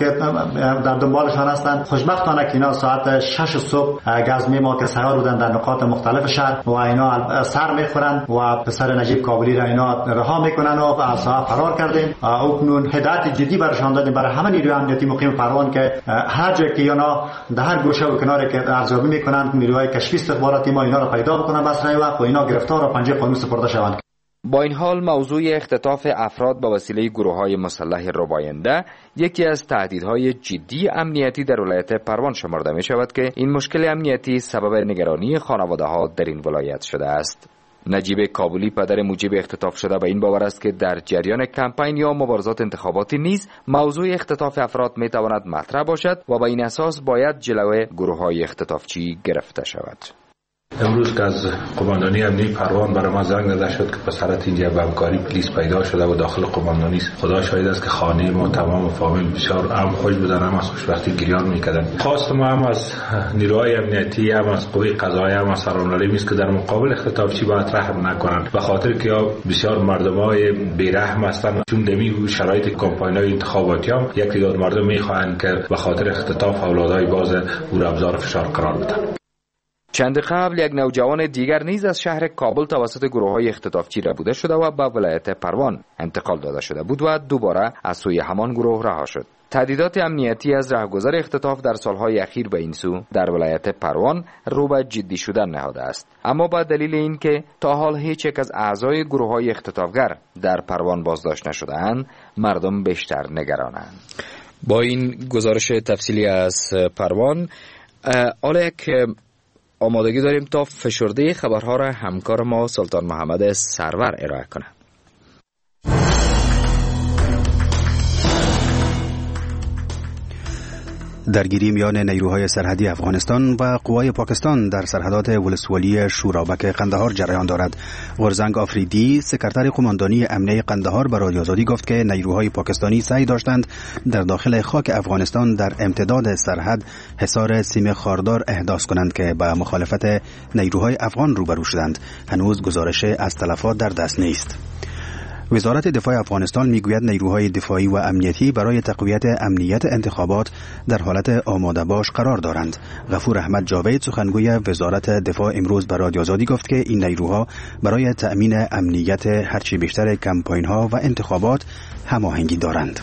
در دنبالشان هستند. خوشبختانه که اینا ساعت 6 صبح گزمه ما که سوار بودند در نقاط مختلف شهر و اینا سر میخورند و پسر نجیب کابلی را اینا رها میکنن و از ساحه فرار کردیم. اکنون هدایت جدی برشان دادیم برای همه نیروی امنیتی مقیم پروان که هر جا که در هر گوشه و کناری که ارزیابی میکنند نیروهای کشفی استخباراتی ما اینا را پیدا بکنن بسرعی وقت و اینا گرفتار و پنجه قانون سپرده شوند. با این حال موضوع اختطاف افراد به وسیله گروه‌های مسلح رباینده یکی از تهدیدهای جدی امنیتی در ولایت پروان شمرده می شود که این مشکل امنیتی سبب نگرانی خانواده‌ها در این ولایت شده است. نجیب کابلی پدر موجب اختطاف شده به این باور است که در جریان کمپین یا مبارزات انتخاباتی نیز موضوع اختطاف افراد می تواند مطرح باشد و به این اساس باید جلوی گروه‌های اختطافچی گرفته شود. امروز که از قماندانی امنیتی پروان برای ما زنگ زده شد که پسرت اینجا به همکاری پلیس پیدا شده و داخل قماندانی است. خدا شاهد است که خانه ما تمام فامیل بسیار خوش بودن، هم از خوشبختی گریان میکردن. خواست ما هم از نیروهای امنیتی، هم از قوه قضاییه، هم از سرانه‌ای است که در مقابل اختطافچی باید رحم نکنند، به خاطر که بسیار مردمای بی‌رحم هستند. چون دمی شرایط کمپاین‌های انتخاباتی هم یک تعداد مردم میخواهند که به خاطر اختطاف اولادای باز او را ابزار فشار قرار بدن. چند قبل یک نوجوان دیگر نیز از شهر کابل توسط گروه‌های اختطافچی ربوده شده و به ولایت پروان انتقال داده شده بود و دوباره از سوی همان گروه رها شد. تهدیدات امنیتی از رهگذر اختطاف در سالهای اخیر به این سو در ولایت پروان رو به جدی شدن نهاده است، اما با دلیل اینکه تا حال هیچ یک از اعضای گروه‌های اختطافگر در پروان بازداشت نشده‌اند، مردم بیشتر نگرانند. با این گزارش تفصیلی از پروان، حالا یک آمادگی داریم تا فشرده خبرها را همکار ما سلطان محمد سرور ارائه کنه. درگیری میان نیروهای سرحدی افغانستان و قوای پاکستان در سرحدات ولسوالی شورابک قندهار جریان دارد. غرزنگ آفریدی، سکرتر قماندانی امنیه قندهار، به رادیو آزادی گفت که نیروهای پاکستانی سعی داشتند در داخل خاک افغانستان در امتداد سرحد حصار سیم خاردار احداث کنند که به مخالفت نیروهای افغان روبرو شدند. هنوز گزارش از تلفات در دست نیست. وزارت دفاع افغانستان میگوید نیروهای دفاعی و امنیتی برای تقویت امنیت انتخابات در حالت آماده باش قرار دارند. غفور احمد جاوید، سخنگوی وزارت دفاع، امروز به رادیو آزادی گفت که این نیروها برای تأمین امنیت هرچی بیشتر کمپاین‌ها و انتخابات هماهنگی دارند.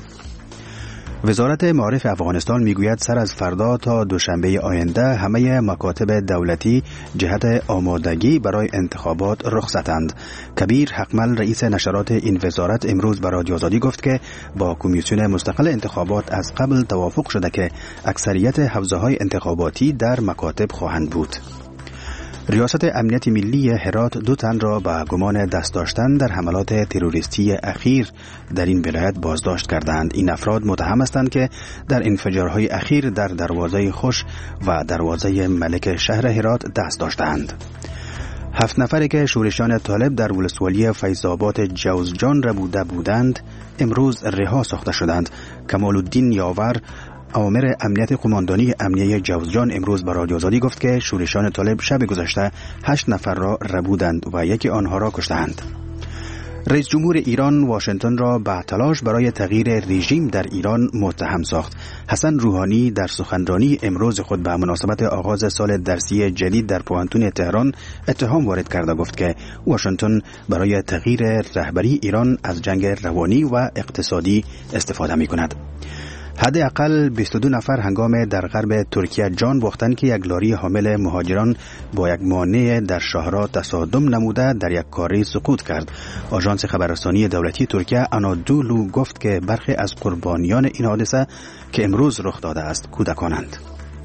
وزارت معارف افغانستان میگوید سر از فردا تا دوشنبه آینده همه مکاتب دولتی جهت آمادگی برای انتخابات رخصتند. کبیر حقمل، رئیس نشرات این وزارت، امروز به رادیو آزادی گفت که با کمیسیون مستقل انتخابات از قبل توافق شده که اکثریت حوزه‌های انتخاباتی در مکاتب خواهند بود. ریاست امنیت ملی هرات 2 تن را به گمان دست داشتن در حملات تروریستی اخیر در این ولایت بازداشت کردند. این افراد متهم هستند که در انفجارهای اخیر در دروازه خوش و دروازه ملک شهر هرات دست داشتند. 7 نفری که شورشیان طالب در ولسوالی فیض‌آباد جوزجان ربوده بودند امروز رها ساخته شدند. کمال الدین یاور، آمر امنیت قماندانی امنیه جوزجان، امروز به رادیو آزادی گفت که شورشیان طالب شب گذشته 8 نفر را ربودند و یکی آنها را کشتند. رئیس جمهور ایران واشنگتن را به تلاش برای تغییر رژیم در ایران متهم ساخت. حسن روحانی در سخنرانی امروز خود به مناسبت آغاز سال درسی جدید در پوهنتون تهران اتهام وارد کرده، گفت که واشنگتن برای تغییر رهبری ایران از جنگ روانی و اقتصادی استفاده می کند. حداقل 22 نفر هنگام در غرب ترکیه جان باختند که یک لاری حامل مهاجران با یک مانع در شاهراه تصادم نموده در یک کاری سقوط کرد. آژانس خبررسانی دولتی ترکیه آنادولو گفت که برخی از قربانیان این حادثه که امروز رخ داده است کودکانند.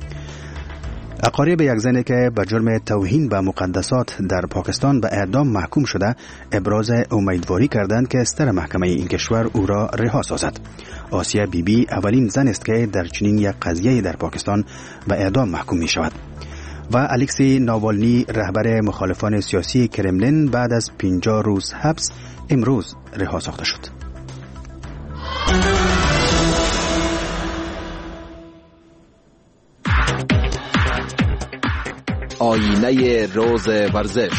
اقارب یک زنی که به جرم توهین به مقدسات در پاکستان به اعدام محکوم شده ابراز امیدواری کردند که ستر محکمه این کشور او را رها سازد. آسیا بیبی اولین زن است که در چنین یک قضیه در پاکستان به اعدام محکوم می شود. و الکسی ناوالنی، رهبر مخالفان سیاسی کرملین، بعد از 50 روز حبس امروز رها ساخته شد. آینه روز ورزش.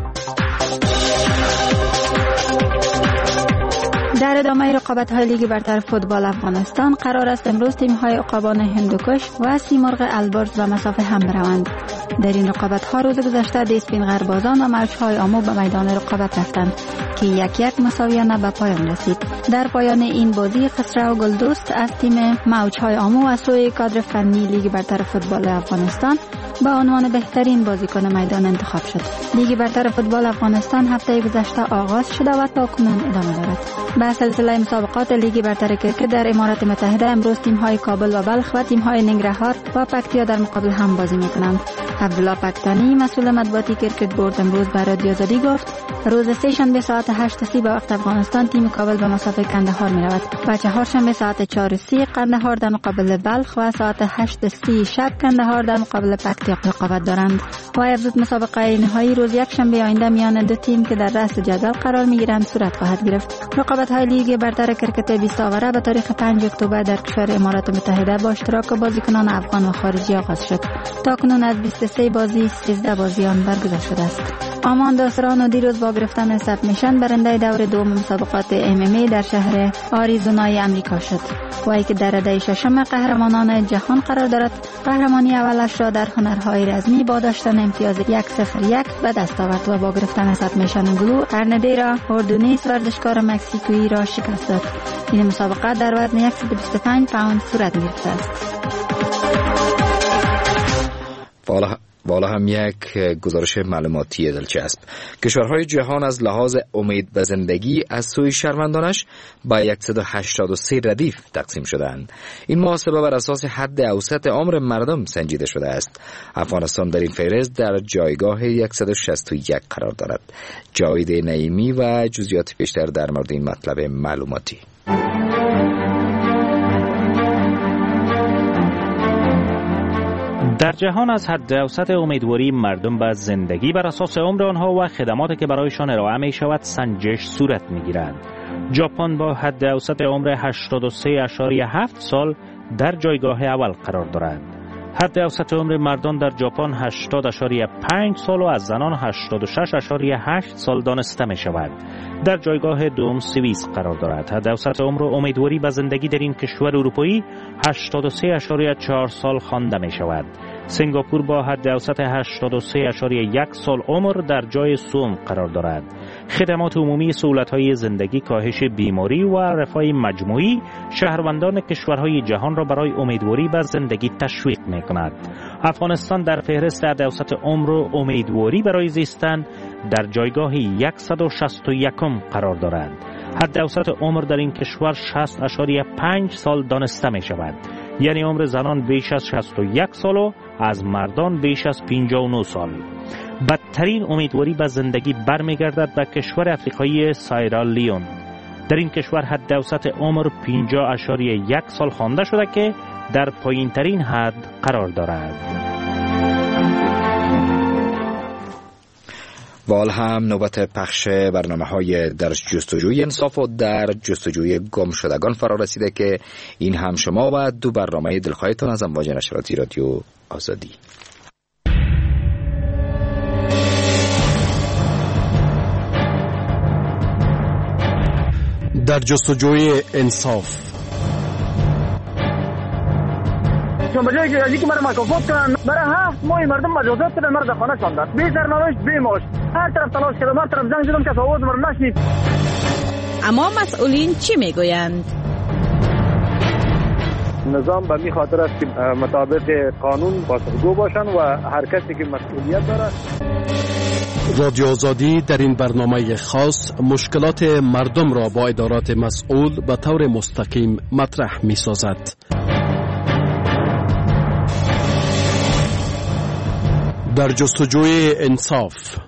در ادامه رقابت‌های لیگ برتر فوتبال افغانستان قرار است امروز تیم‌های عقابان هندوکش و سیمرغ البرز به مسافه هم بروند. در این رقابت‌ها روز گذشته دیسپین غربازان و موج‌های آمو به میدان رقابت رفتند. که 1-1 مساویانه به پایان رسید. در پایان این بازی خسرو گلدوست از تیم موج‌های آمو از سوی کادر فنی لیگ برتر فوتبال افغانستان با عنوان بهترین بازیکن میدان انتخاب شد. لیگ برتر فوتبال افغانستان هفته گذشته آغاز شده و تاکنون ادامه دارد. به سلسله مسابقات لیگ برتر کرکت در امارات متحده امروز تیم‌های کابل و بلخ و تیم‌های ننگرهار و پکتیا در مقابل هم بازی می‌کنند. عبدالله پکتانی مسئول مطبوعاتی کرکت بورد امروز به رادیو آزادی گفت روز سه‌شنبه ساعت 8:30 به وقت افغانستان تیم کابل به مسافه قندهار می‌رود و چهارشنبه ساعت 4:30 قندهار در مقابل بلخ و ساعت 8:30 شب قندهار در مقابل پکتیا رقابت دارند. و افزود مسابقه نهایی روز یکشنبه آینده میان دو تیم که در رأس جدول قرار می‌گیرند صورت خواهد گرفت. رقابت‌های لیگ برتر کرکت 20 آوره به تاریخ 5 اکتبر در کشور امارات متحده با اشتراک بازیکنان افغان و خارجی آغاز شد. تاکنون از 23 بازی 13 بازی آن برگزار شده است. آمان داسرانو دیروز با گرفتن سبمیشن برنده دور دوم مسابقات MMA در شهر آریزونای امریکا شد. وی که در رده ششم قهرمانان جهان قرار دارد، قهرمانی اولش را در هنرهای رزمی با داشتن امتیاز 1-0-1 به دست آورد و با گرفتن سبمیشن گلو ارندیرا هوردونیس ورزشکار مکزیکویی را شکست داد. این مسابقه در وزن 125 پوند صورت گرفته است. والا هم یک گزارش معلوماتی دلچسب. کشورهای جهان از لحاظ امید به زندگی از سوی شهروندانش با 183 ردیف تقسیم شدند. این محاسبه بر اساس حد اوسط عمر مردم سنجیده شده است. افغانستان در این فهرست در جایگاه 161 قرار دارد. جاوید نعیمی و جزئیات بیشتر در مورد این مطلب معلوماتی. در جهان از حد اوسط امیدواری مردم به زندگی بر اساس عمر آنها و خدماتی که برایشان ارائه می شود سنجش صورت می گیرد. ژاپن با حد اوسط عمر 83.7 سال در جایگاه اول قرار دارد. حد اوسط عمر مردان در ژاپن 80.5 سال و از زنان 86.8 سال دانسته می شود. در جایگاه دوم سوئیس قرار دارد. حد اوسط عمر و امیدواری به زندگی در این کشور اروپایی 83.4 سال خوانده می شود. سنگاپور با حد اوسط 83.1 سال عمر در جای سوم قرار دارد. خدمات عمومی سهولت‌های زندگی، کاهش بیماری و رفاه مجموعی شهروندان کشورهای جهان را برای امیدواری به زندگی تشویق می‌کند. افغانستان در فهرست حد اوسط عمر و امیدواری برای زیستن در جایگاه 161 قرار دارد. حد اوسط عمر در این کشور 60.5 سال دانسته می شود. یعنی عمر زنان بیش از 61 سال و از مردان بیش از 59 سال. بدترین امیدواری به زندگی برمیگردد به کشور افریقایی سایرالیون. در این کشور حد اوسط عمر 50.1 سال خوانده شده که در پایین ترین حد قرار دارد. وال هم نوبت پخش برنامه‌های در جستجوی انصاف و در جستجوی گم شدگان فرا رسیده که این هم شما و دو برنامه دلخواهتان از امواج نشراتی رادیو آزادی. در جستجوی انصاف. چون بجای که ازی که مرا مکافات کنن برای 7 ماه مردم مجازات کنن، مرا در خانه شاندن بی سرنوشت بی معاش. هر طرف تلاش کردم، هر طرف زنگ زدم که آواز مرا نشنید. اما مسئولین چی میگویند؟ نظام به می خاطر است که مطابق قانون پاسخگو باشند و هر کسی که مسئولیت دارد. رادیو آزادی در این برنامه خاص مشکلات مردم را با ادارات مسئول به طور مستقیم مطرح می سازد. در جستجوی انصاف.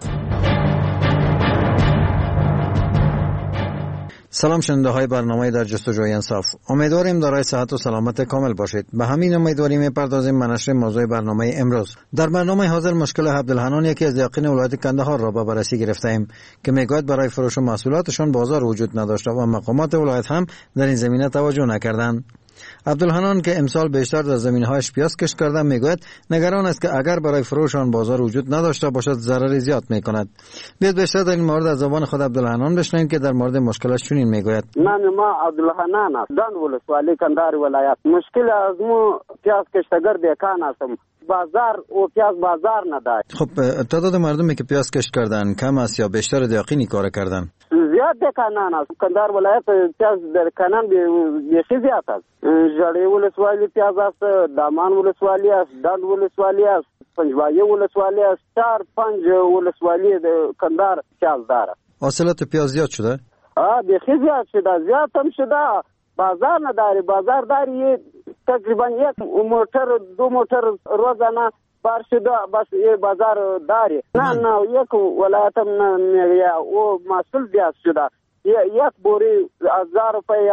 سلام شنونده های برنامه در جستجوی انصاف. امیدواریم دارای صحت و سلامت کامل باشید. به همین امیدواری می‌پردازیم به نشر موضوع برنامه امروز. در برنامه حاضر مشکل عبدالحنان یکی از یاقین ولایت قندهار را به بررسی گرفته‌ایم که میگوید برای فروش محصولاتشان بازار وجود نداشته و مقامات ولایت هم در این زمینه توجه نکردند. عبدالحنان که امسال بیشتر در زمینه‌هایش پیاز کشت کرده میگوید نگران است که اگر برای فروش آن بازار وجود نداشته باشد ضرری زیاد میکند. بیاید بیشتر در این مورد از زبان خود عبدالحنان بشنویم که در مورد مشکلش چنین میگوید. نام ما عبدالحنان است. دان ولسوالی قندهار ولایت. مشکل از مو پیاز کشتگر دیکان هستم. بازار و پیاز بازار نداره. خب تعداد مردمی که پیاز کشت کردن کم است یا بیشتر دیقینی کار کردن؟ زیاد در کنان است. کندهار ولایت پیاز در کنان بیشتر زیاد است. جړی ولسوالی پیاز است، دامان ولسوالی است، دند ولسوالی است، پنجوایه ولسوالی است، 4-5 ولسوالی کندهار پیاز داره. حاصلات پیاز زیاد شده؟ بیشتر زیاد شده، زیاد هم شده. بازار نداری، بازار داری تقریبا 1-2 موتر روزانه بار شده، بس یه بازار داری. نه یک ولایت هم نمیگه او مسئول بیاد شده. یک بوری 1000 روپये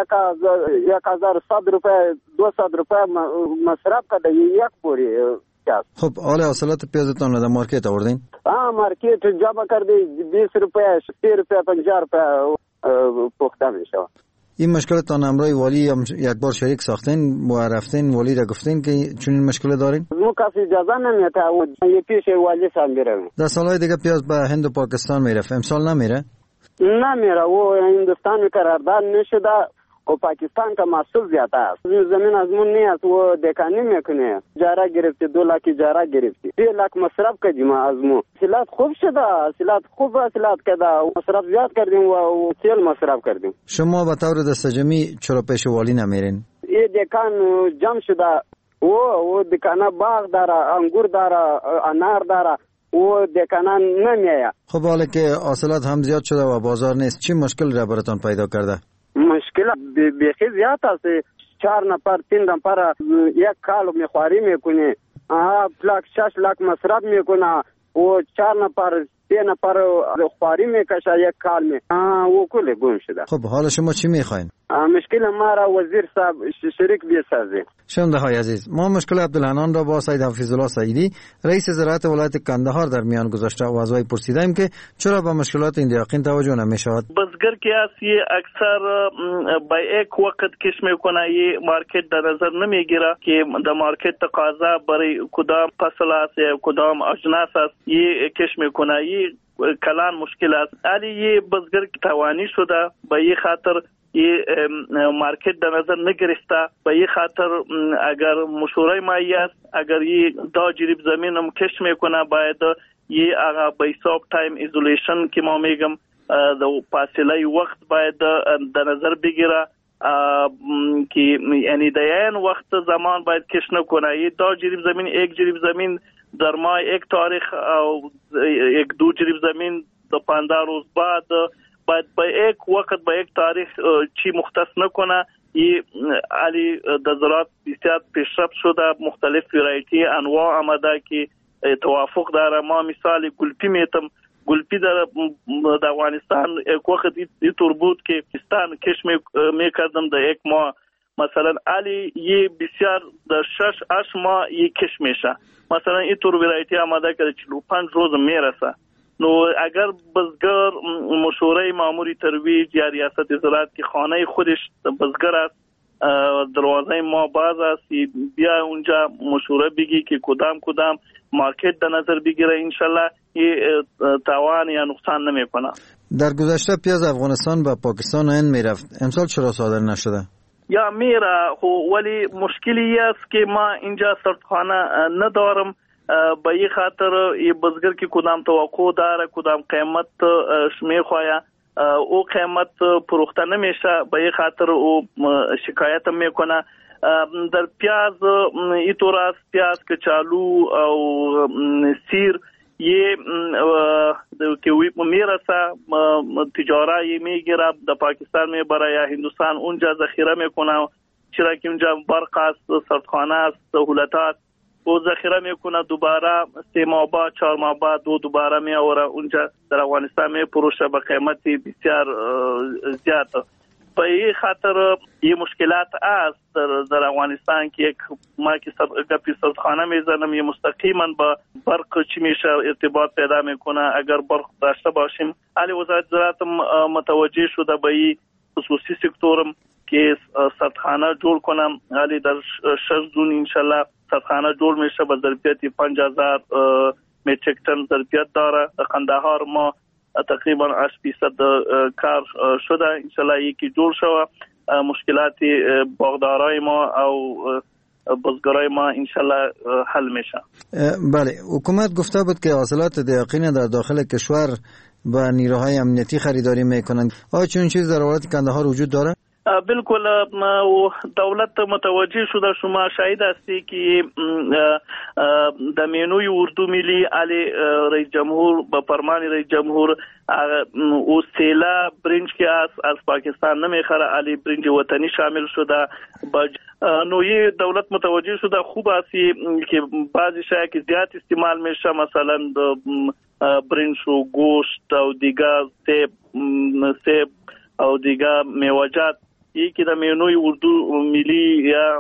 1100 روپये 200 روپये مصرف کرده یک بوری پیاز. خب حالا حاصلات پیازتان رو در مارکت آوردین؟ مارکت جمع کردی 20 روپये 30 روپये 50 روپये پخته میشه. این مشکلتان همراه والی یک بار شریک ساختین و رفتین والی را گفتین که چنین مشکل دارین؟ مو کسی اجازه نمیده و پیش والی سام میره. در سالهای دیگه پیاز به هند و پاکستان میرفت، امسال نمیره؟ نمیره، و هندوستان قرارداد نشده و پاکستان که مسئول زیاده است. زمین از من نیست و دکانی میکنه. جاره گرفتی 2 لک جاره گرفتی 3 لک مصرف کردیم از مو. سیلات خوب شده، سیلات خوب سیلات کرده، مصرف زیاد کردیم و سیل مصرف کردیم. شما به طور دست جمعی چرا پیش والی نمیرین؟ این دکان جمع شده و دکانه باغ داره، انگور داره، انار داره و دکانه نمیه. خب حالا که حاصلات هم زیاد شده و بازار نیست، چی مشکل را براتون پیدا کرده؟ مشکل بیخی زیاد است. 4 نفر 3 نفر یک کال میخواری میکنه، 6 لک مصرف میکنه و 4 نفر 3 نفر خواری میکشه یک کال می و کلی گم شده. خب حالا شما چی میخواین؟ مشکل ما را وزیر صاحب شریک بسازه. شنونده های عزیز، ما مشکل عبدالحنان را با سید حفیظالله سعیدی رئیس زراعت ولایت کندهار در میان گذاشته و از وی پرسیدیم که چرا به مشکلات این دیقین توجه نمیشود. بزگر که است اکثر با یک وقت کش میکنه، یه مارکت در نظر نمیگیره که در مارکت تقاضا برای کدام فصل است یا کدام اجناس است یه کش میکنه. یه کلان مشکل است. علی یه بزگر که توانی شده به یه خاطر یه مارکت در نظر نگرفته، به یه خاطر اگر مشوره مایی است، اگر یه 10 جریب زمین هم کش میکنه باید یه به حساب تایم ایزولیشن که ما میگم فاصله وقت باید در نظر بگیره که یعنی در این وقت زمان باید کش نکنه. یه 10 جریب زمین 1 جریب زمین در ماه 1 تاریخ او 1-2 جریب زمین در 15 روز بعد باید با یک وقت با یک تاریخ چی مختص نکنه. این علی در زراعت بسیار پیشرفت شده، مختلف ورایتی انواع آمده که توافق داره. ما مثال گلپی میتم، گلپی در افغانستان یک وقت اینطور بود که پاکستان کش میکردم در 1 ماه مثلا علی یه بسیار در 6-8 ماه یه کش میشه. مثلا اینطور ورایتی آمده که 45 روز میرسه. نو اگر بزگر مشوره ماموری ترویج یا ریاست زراعت که خانه خودش بزگر است، دروازه ما باز است، بیا اونجا مشوره بگی که کدام مارکت در نظر بگیره، انشالله این تاوان یا نقصان نمی کنه. در گذشته پیاز افغانستان و پاکستان هند میرفت، امسال چرا صادر نشده؟ یا میره ولی مشکلی است که ما اینجا سرطخانه ندارم. به این خاطر یه بزگر که کدام توقع داره کدام قیمت میخواه او قیمت پروخته نمیشه، به این خاطر او شکایت میکنه. در پیاز اینطور است، پیاز کچالو او سیر یه که میرسه تجاره میگیره در پاکستان میبره یا هندوستان اونجا ذخیره میکنه، چرا که اونجا برق است، سرطخانه است، سهولتات و ذخیره میکنه، دوباره 3 ماه بعد 4 ماه بعد دوباره میآوره اونجا در افغانستان میفروشه به قیمتی بسیار زیاد. به این خاطر یه مشکلات است در افغانستان که یک ما که گپی سرطخانه میزنم یه مستقیما با برق چی میشه ارتباط پیدا میکنه. اگر برق داشته باشیم علی وزارت زراعت متوجه شده به این خصوصی سکتورم که سرطخانه جور کنم. علی در 6 جون انشالله سرطخانه جور میشه به ظرفیت 5000 متریک تن ظرفیت داره. در قندهار ما تقریبا 8% کار شده، انشالله یکی جور شوه. مشکلات باغدارای ما او بزگرای ما انشالله حل میشه. بله، حکومت گفته بود که حاصلات دیاقین در داخل کشور و نیروهای امنیتی خریداری میکنند. آیا چون چیز در ولایت قندهار وجود داره؟ بالکل دولت متوجه شده، شما شاهد هستی که در مینوی اردو ملی علی رئیس جمهور به فرمان رئیس جمهور او سیلا برنج که از پاکستان نمیخره، علی برنج وطنی شامل شده. نوعی دولت متوجه شده خوب است که بعضی شاید که زیاد استعمال میشه، مثلا برنج و گوشت و دیگر سیب او دیگر میوجات یکی در مینوی اردو ملی یا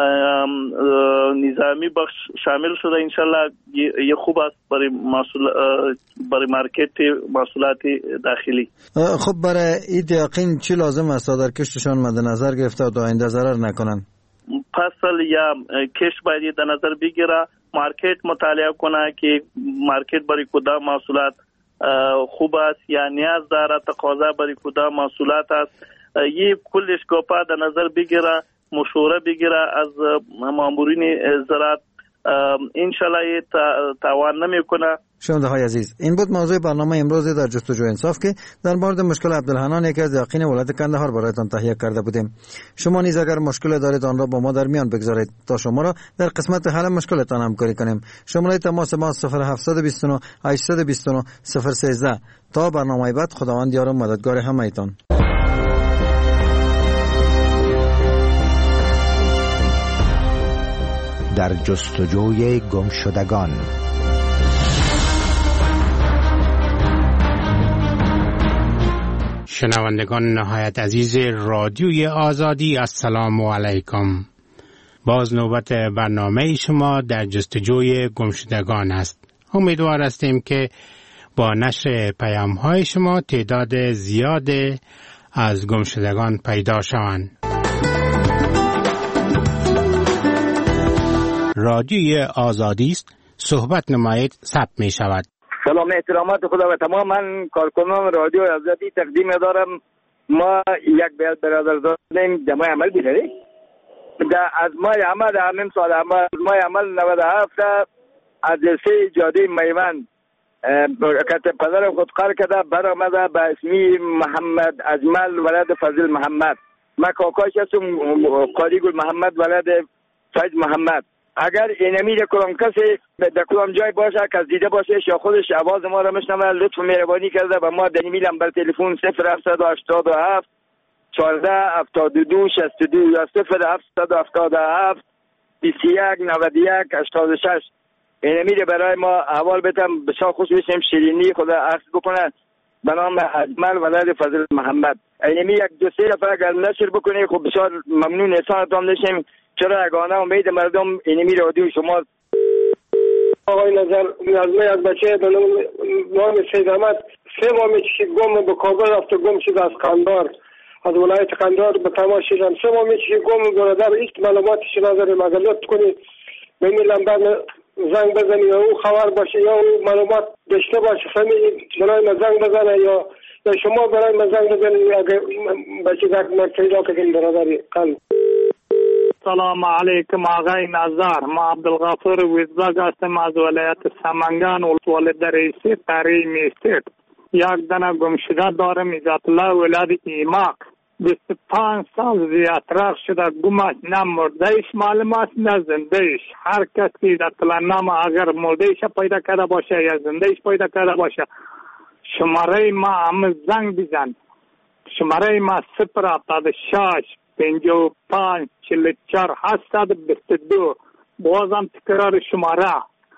نظامی بخش شامل شده. انشالله یه خوب است برای مارکت محصولات داخلی. خب برای این دیاقین چی لازم است تا در کشتشان مد نظر گرفته و تا آینده ضرر نکنن؟ فصل یا کشت باید در نظر بگیره، مارکت مطالعه کنه که مارکت برای کدام محصولات خوب است یا نیاز داره، تقاضا برای کدام محصولات است. یه کلش گپا در نظر بگیره، مشوره بگیره از مامورین زراعت، انشالله تاوان نمیکنه. شنونده های عزیز، این بود موضوع برنامه امروز در جستجو انصاف که در مورد مشکل عبدالحنان یکی از دیاقین ولایت قندهار برایتان تهیه کرده بودیم. شما نیز اگر مشکل دارید آن را با ما در میان بگذارید تا شما را در قسمت حل مشکلتان همکاری کنیم. شماره تماس ما 0729 829 013. تا برنامه بعد، خداوند یار و مددگار همه‌تان. در جستجوی گمشدگان. شنوندگان نهایت عزیز رادیوی آزادی، السلام علیکم. باز نوبت برنامه شما در جستجوی گمشدگان است. امیدوار هستیم که با نشر پیام‌های شما تعداد زیاد از گمشدگان پیدا شوند. رادیوی آزادی است، صحبت نمایید ثبت می شود. سلام احترامات خدا و تمام من کارکنان رادیو آزادی تقدیم دارم. ما یک برادرزادیم جمع عمل بیداری از ماه عمل همین سال ماه عمل 97 از سه جاده میوان که پدر خود کار کرده برآمده به اسمی محمد اجمل ولد فضل محمد. ما کاکاش هستم، قاری گل محمد ولد سید محمد. اگر اینمی در کدام کسی در کدام جای باشه که دیده باشه یا خودش آواز ما را میشنوه، لطف مهربانی کرده و ما در ایمیل هم بر تلفن 0787 14 72 62 یا 0777 21 91 86. اینمی برای ما احوال بدم. بسیار خوش بشیم، شیرینی خدا عرض بکنه به نام اجمل ولد فضل محمد. اینمی یک دو سه دفعه اگر نشر بکنی خب بسیار ممنون احسانتان میشیم، چرا یگانه امید مردم اینمی رادیو شما. آقای نظر از بچه به نام سید احمد 3 ماه میکشید گم به کابل رفت و گم شد از قندهار، از ولایت قندهار به تماشیدن 3 ماه میکشید گم برادر هیچ معلوماتش نداریم. اگر لطف کنی به این لنبر زنگ بزنی یا او خبر باشه یا او معلومات داشته باشه فهمیدید برای من زنگ بزنه یا شما برای من زنگ بزنید اگر بچه زنگ من پیدا کنیم برادری قلب. سلام علیکم آقای نظر، ما عبدالغفور ویزباگ هستم از ولایت سمنگان ولسوالی دریسی تریم استیت. یک دنه گمشده دارم عزت الله ولد ایماق 25 سال زیادتر شده گمش، نه مردهش معلوم است نه زندهش. هر کس که عزت الله نام اگر مردهش پیدا کرده باشه یا زندهش پیدا کرده باشه شماره ما هم زنگ بزن. شماره ما 076 55 44 822. بازم تکرار شماره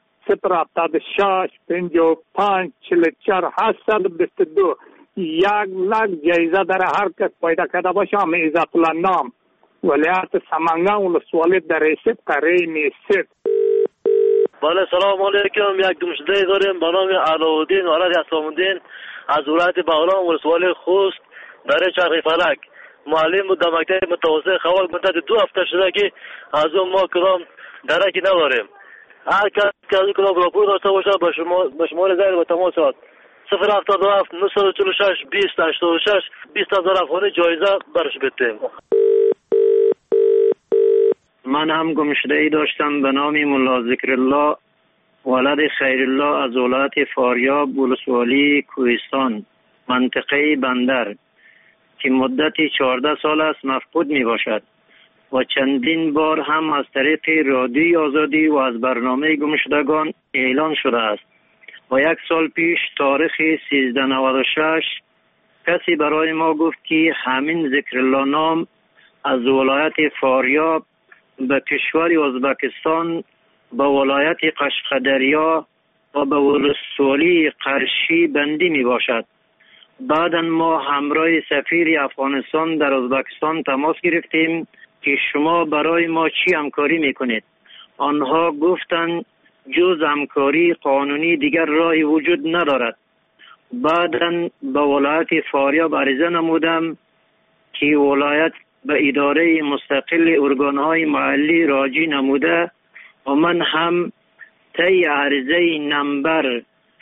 076 55 44 822. 1,00,000 جایزه در هر کس پیدا کرده باشه هم عزت الله نام ولایت سمنگان ولسوالی دریسی تریم استیت. بله سلام علیکم. یک گمشده داریم به نام علاءالدین ولد اسلام‌الدین از ولایت بغلان ولسوالی خوست در چرخ فلک. معلم بود در مکتب متوسط خوال مدت 2 هفته شده که از اون ما کدام درکی نداریم. هر کس که از کدام راپور داشته باشه به شماره زنگ و تماسات 077 946 20 86 20,000 افغانی جایزه برش بدیم. من هم گمشده‌ای داشتم به نام ملا ذکرالله ولد خیرالله از ولایت فاریاب ولسوالی کوهستان منطقه بندر که مدتی 14 سال است مفقود می باشد و چندین بار هم از طریق رادیوی آزادی و از برنامه گمشدگان اعلان شده است و 1 سال پیش تاریخ 1396 کسی برای ما گفت که همین ذکرالله نام از ولایت فاریاب به کشور ازبکستان به ولایت قشقدریا و به ولسوالی قرشی بندی می باشد. بعدا ما همراه سفیر افغانستان در ازبکستان تماس گرفتیم که شما برای ما چی همکاری میکنید؟ آنها گفتند جز همکاری قانونی دیگر راهی وجود ندارد. بعدا به ولایت فاریاب عریضه نمودم که ولایت به اداره مستقل ارگانهای محلی راجع نموده و من هم طی عریضه نمبر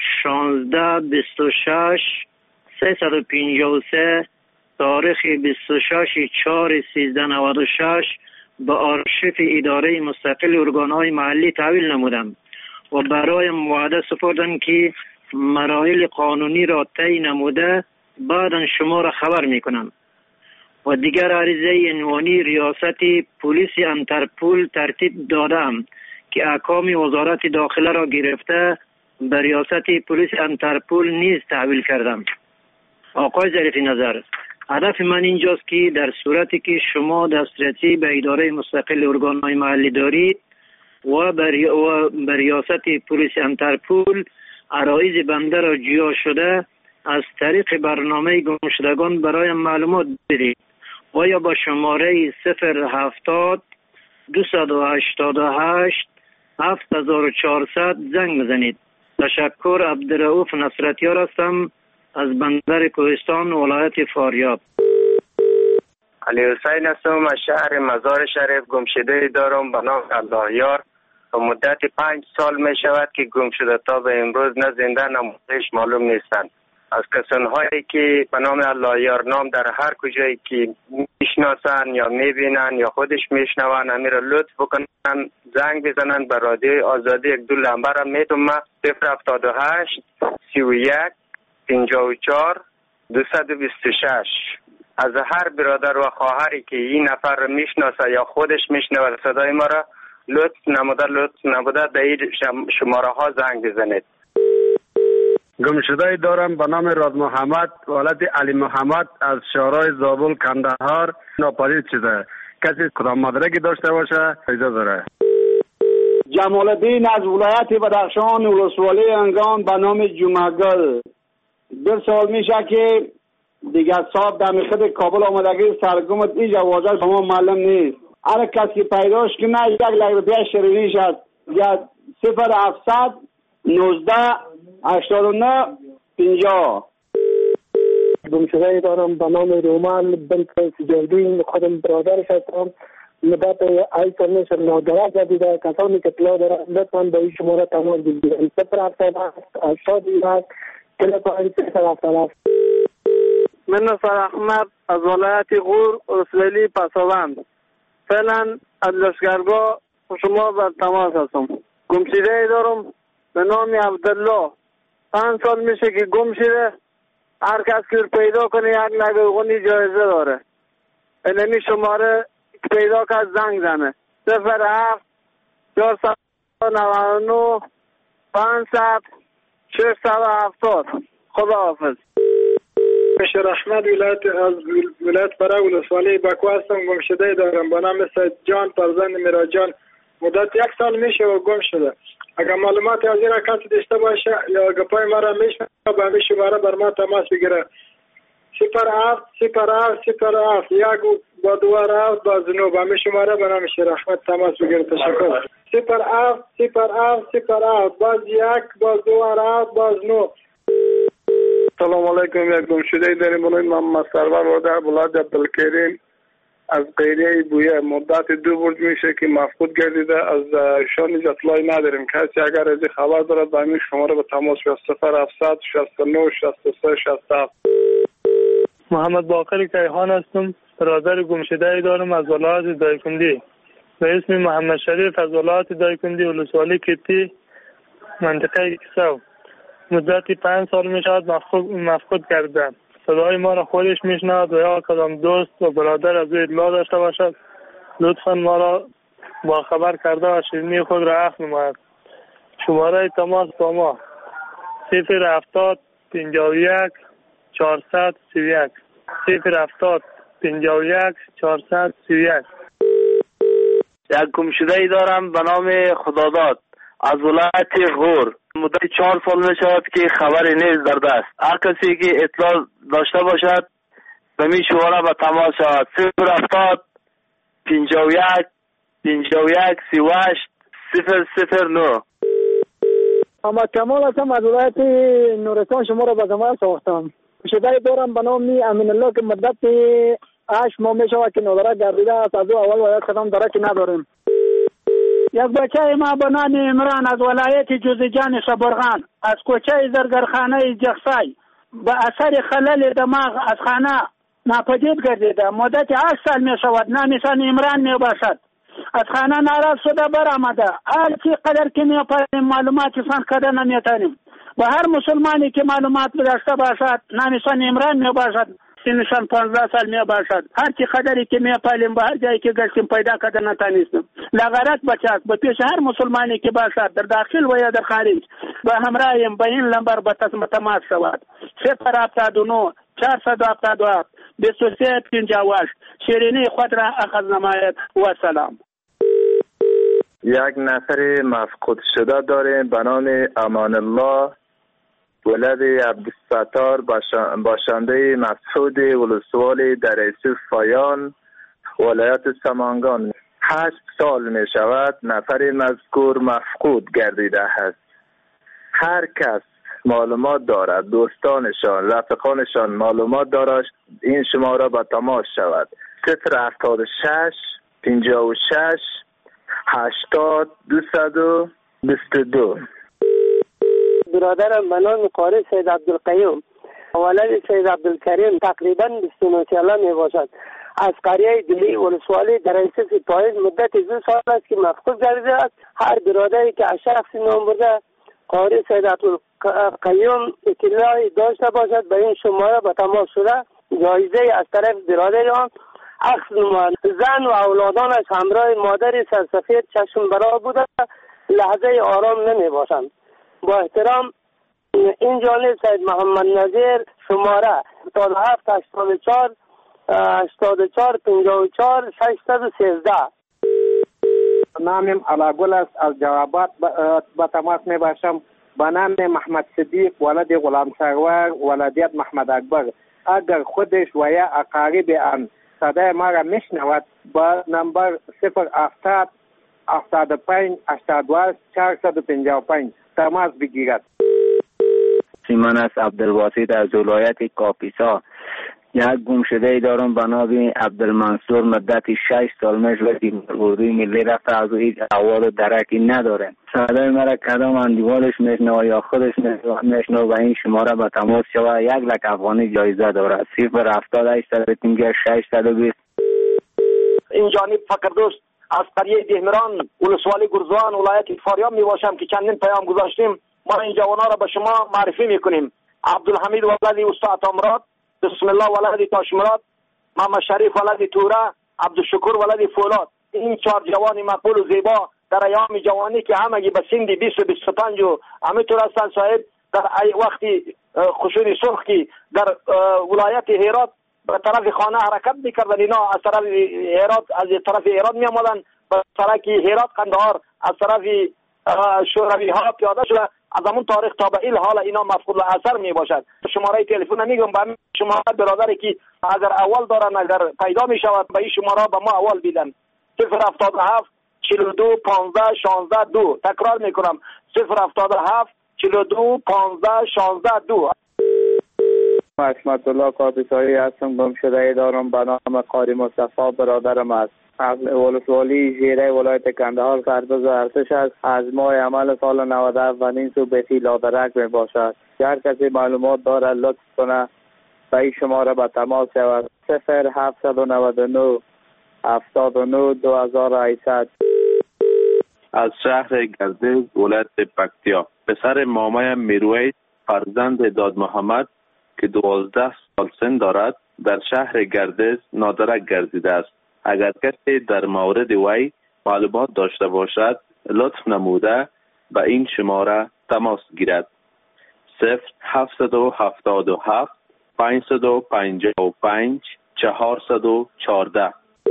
1626 353 تاریخ 26/4/1396 به آرشیف اداره مستقل ارگانهای محلی تحویل نمودم و برای وعده سپردم که مراحل قانونی را طی نموده بعدا شما را خبر میکنم. و دیگر عریضه عنوانی ریاست پلیس انترپول ترتیب دادم که احکام وزارت داخله را گرفته به ریاست پلیس انترپول نیز تحویل کردم. آقای ظریف نظر، هدف من اینجاست که در صورتی که شما دسترسی به اداره مستقل ارگانهای محلی دارید و به ریاست پلیس انترپول عرایض بنده را جیا شده از طریق برنامه گمشدگان برای معلومات بدید و یا با شماره 070 288 7400 زنگ بزنید. تشکر. عبدالرؤوف نصرتیار هستم از بندر کوهستان ولایت فاریاب. علی حسین هستم از شهر مزار شریف. گمشده دارم به نام اللهیار و مدت 5 سال می شود که گم شده تا به امروز نه زنده نه مردهش معلوم نیستند. از کسانهایی که به نام اللهیار نام در هر کجایی که میشناسن یا میبینن یا خودش میشنون امیر لطف بکنن زنگ بزنن به رادیوی آزادی. 1 2 نمبر میدم 078 31 54 226. از هر برادر و خواهری که این نفر رو میشناسه یا خودش میشنوه صدای ما را لطف نموده به این شماره ها زنگ بزنید. گمشده دارم به نام راز محمد ولد علی محمد از شهرهای زابل کندهار ناپدید شده. کسی کدام مدرکی داشته باشه اجازه داره. جمال الدین از ولایت بدخشان ولسوالی انگام به نام جمعگل. 2 سال میشه که دیگر صاحب در خود کابل آمدگی سرگمت اینجا واجه شما معلوم نیست. هر کسی پیداش کنه 1 لک روپیه شیرینیش است. یا 0700 19 89 50. گمشده دارم به نام رومان بنت سجردین. خودم برادرش هستم. مدت 8 سال میشه نادرست دیده. کسانی که اطلاع دارن لطفاً به این شماره تماس بگیرن. 077 من نصر احمد از ولایت غور ولسوالی پسوند. فعلا از لشکرگاه شما بر تماس هستم. گمشده دارم به نام عبدالله. 5 سال میشه که گم شده. هر کس که پیدا کنه 1 لک غنی جایزه داره. اینمی شماره پیدا کرد زنگ زنه 07 499 500 670. خدا حافظ. بشیر احمد ولایت برای ولسوالی بکو هستم. گمشده دارم به نام سید جان فرزند میراجان. مدت 1 سال میشه و گم شده. اگر معلومات از این کسی داشته باشه یا گپای ما را میشنه به همین شماره بر ما تماس بگیره. 07 07 07 1 با 2 7 با 9 به همین شماره به نام شیر احمد تماس بگیره. تشکر. 07 07 07 باز 1 باز 2 7 باز 9. سلام علیکم. یک گمشده داریم به نام محمد سرور ولایت عبدالکریم از قیریه بویه. مدت 2 برج میشه که مفقود گردیده. از ایشان هیچ اطلاعی نداریم. کسی اگر از خبر دارد به همین شماره به تماس بیاید. 0700 69 63 67. محمد باقر کیهان هستم. برادر گمشده دارم از ولایت دایکنډي. به اسم محمد شریف از ولایت دایکنډي ولسوالی کیتی منطقه کیسو مدتی 5 سال می شود مفقود کردم. صدای ما را خودش میشنود و یا کدام دوست و برادر از او اطلاع داشته باشد لطفا ما را با خبر کرده و شیرینی خود را عفو نماید. شماره تماس با ما 070 51 431 070 51 431. یک گمشده ای دارم به نام خداداد از ولایت غور. مدت 4 سال می شود که خبری نیست در دست. هر کسی که اطلاع داشته باشد به می شماره به تماس شود 070 51 51 38 009. اما کمال هستم از ولایت نورستان. شما را به زمان ساختم. گمشده دارم به نام امین الله که مدت 8 ماه می شود که نادرک گردیده است. از او اول و یک کدام درکی نداریم. یک بچه ما به نام عمران از ولایت جوزجان شبرغان از کوچه زرگرخانه جخصای به اثر خلل دماغ از خانه ناپدید گردیده. مدت 8 سال می شود. نامشان عمران می باشد. از خانه ناراض شده برآمده. هر چی قدر که می پاییم معلوماتشان کده نمیتانیم. به هر مسلمانی که معلومات داشته باشد نامشان عمران می باشد. سنشان 15 سال می باشد. هر چی قدری که می پاییم به هر جایی که گشتیم پیدا کده نتانستیم. لغارت بچاک به پیش هر مسلمانی که باشد در داخل و یا در خارج به همراهیم به این لمبر به تماس شود 079 477 2358. شیرینی خود را اخذ نماید و سلام. یک نفر مفقود شده داریم به نام امان الله ولد عبدالستار باشنده مسعود ولسوالی در ایسوف فایان ولایت سمنگان. 8 سال می شود نفر مذکور مفقود گردیده است. هر کس معلومات دارد، دوستانشان رفقانشان معلومات دارد، این شماره به تماس شود 076 56 80 222. برادرم به نام قاری سید عبدالقیوم ولد سید عبدالکریم تقریبا 29 ساله می باشد. از قریه دلی ولسوالی در ایسوف پاییز مدت 2 سال است که مفقود گردیده است. هر برادری که از شخص نام برده قاری سید عبدالقیوم اطلاعی داشته باشد به این شماره به تماس شده جایزه از طرف برادر آن اخذ نماید. زن و اولادانش همراه مادر سرسفید چشم برا بوده لحظه آرام نمی باشند. با احترام این جانب سید محمد نظیر شماره 77 84 84 54 613. نامم علاگل است از جوابات با تماس می باشم به نام محمد صدیق ولد غلام سرور ولدیت محمد اکبر. اگر خودش و یا اقارب آن صدای ما را میشنود با نمبر 070 75 82 455 تماس بگیرد. من از عبدالواسط از ولایت کاپیسا. یک گمشده ای دارم به نام عبدالمنصور مدت 6 سال میشود اردوی ملی رفته از او هیچ احوال و درکی نداره. صدای مرا کدام اندیوالش میشنوه یا خودش میشنوه و این شماره به تماس شود 1 لک افغانی جایزه داره 078 620. این جانب فقردوست از قریه دهمران ولسوالی گرزوان ولایت فاریاب می باشم که چندین پیام گذاشتیم. ما این جوانا را به شما معرفی میکنیم. عبدالحمید ولد استاد امراد، بسم الله ولد تاشمراد، محمد شریف ولد توره، عبدالشکر ولد فولاد. این 4 جوان مقبول و زیبا در ایام جوانی که همگی به سن 20 و 25 و همینطور هستند صاحب در وقتی خشونی سرخ که در ولایت هرات به طرف خانه حرکت میکردن. اینا از طرف هرات از طرف ایران میامدن به سرک هرات قندهار از طرف شوروی ها پیاده شده. از همون تاریخ تا به این حال اینا مفقود الاثر می باشد. شماره تلفن میگم به شما برادری که اگر اول دارن اگر پیدا می شود به این شماره به ما اول بیدن 077 42 15 16 2. تکرار میکنم 077 42 15 16 2. حکمت الله کاپیسایی هستم. گمشده دارم به نام قاری مصطفی برادرم است. از ولسوالی ژیره ولایت کندهار سرباز ارتش است. از ماه عمل سال 97 و نیم سو بهی لادرک می باشد. هر کسی معلومات دارد لطف کنه به این شماره به تماس شود 0799 792800. از شهر گردز ولایت پکتیا. پسر مامایم میرویس فرزند داد محمد که 12 سال سن دارد در شهر گردز نادرک گردیده است. اگر کسی در مورد وی معلومات داشته باشد لطف نموده به این شماره تماس گیرد. 0777 555 414.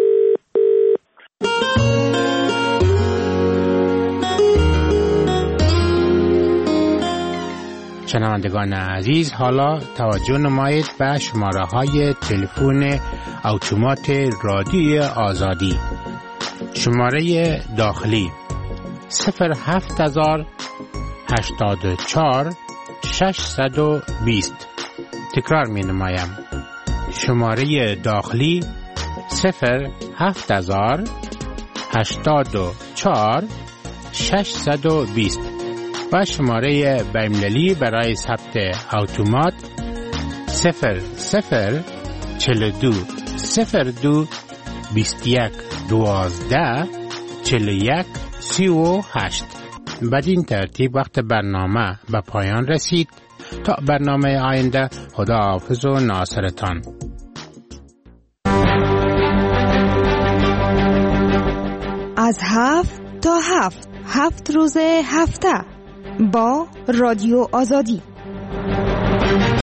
شنوندگان عزیز، حالا توجه نمایید به شماره های تلفن اتومات رادیوی آزادی. شماره داخلی 07084 620. تکرار می نمایم. شماره داخلی 07084 620 و شماره بین‌المللی برای ثبت اتومات 0042 02 21 12 41 38. بدین ترتیب وقت برنامه به پایان رسید. تا برنامه آینده، خداحافظ و ناصرتان. از 7 تا 7 روز هفته با رادیو آزادی.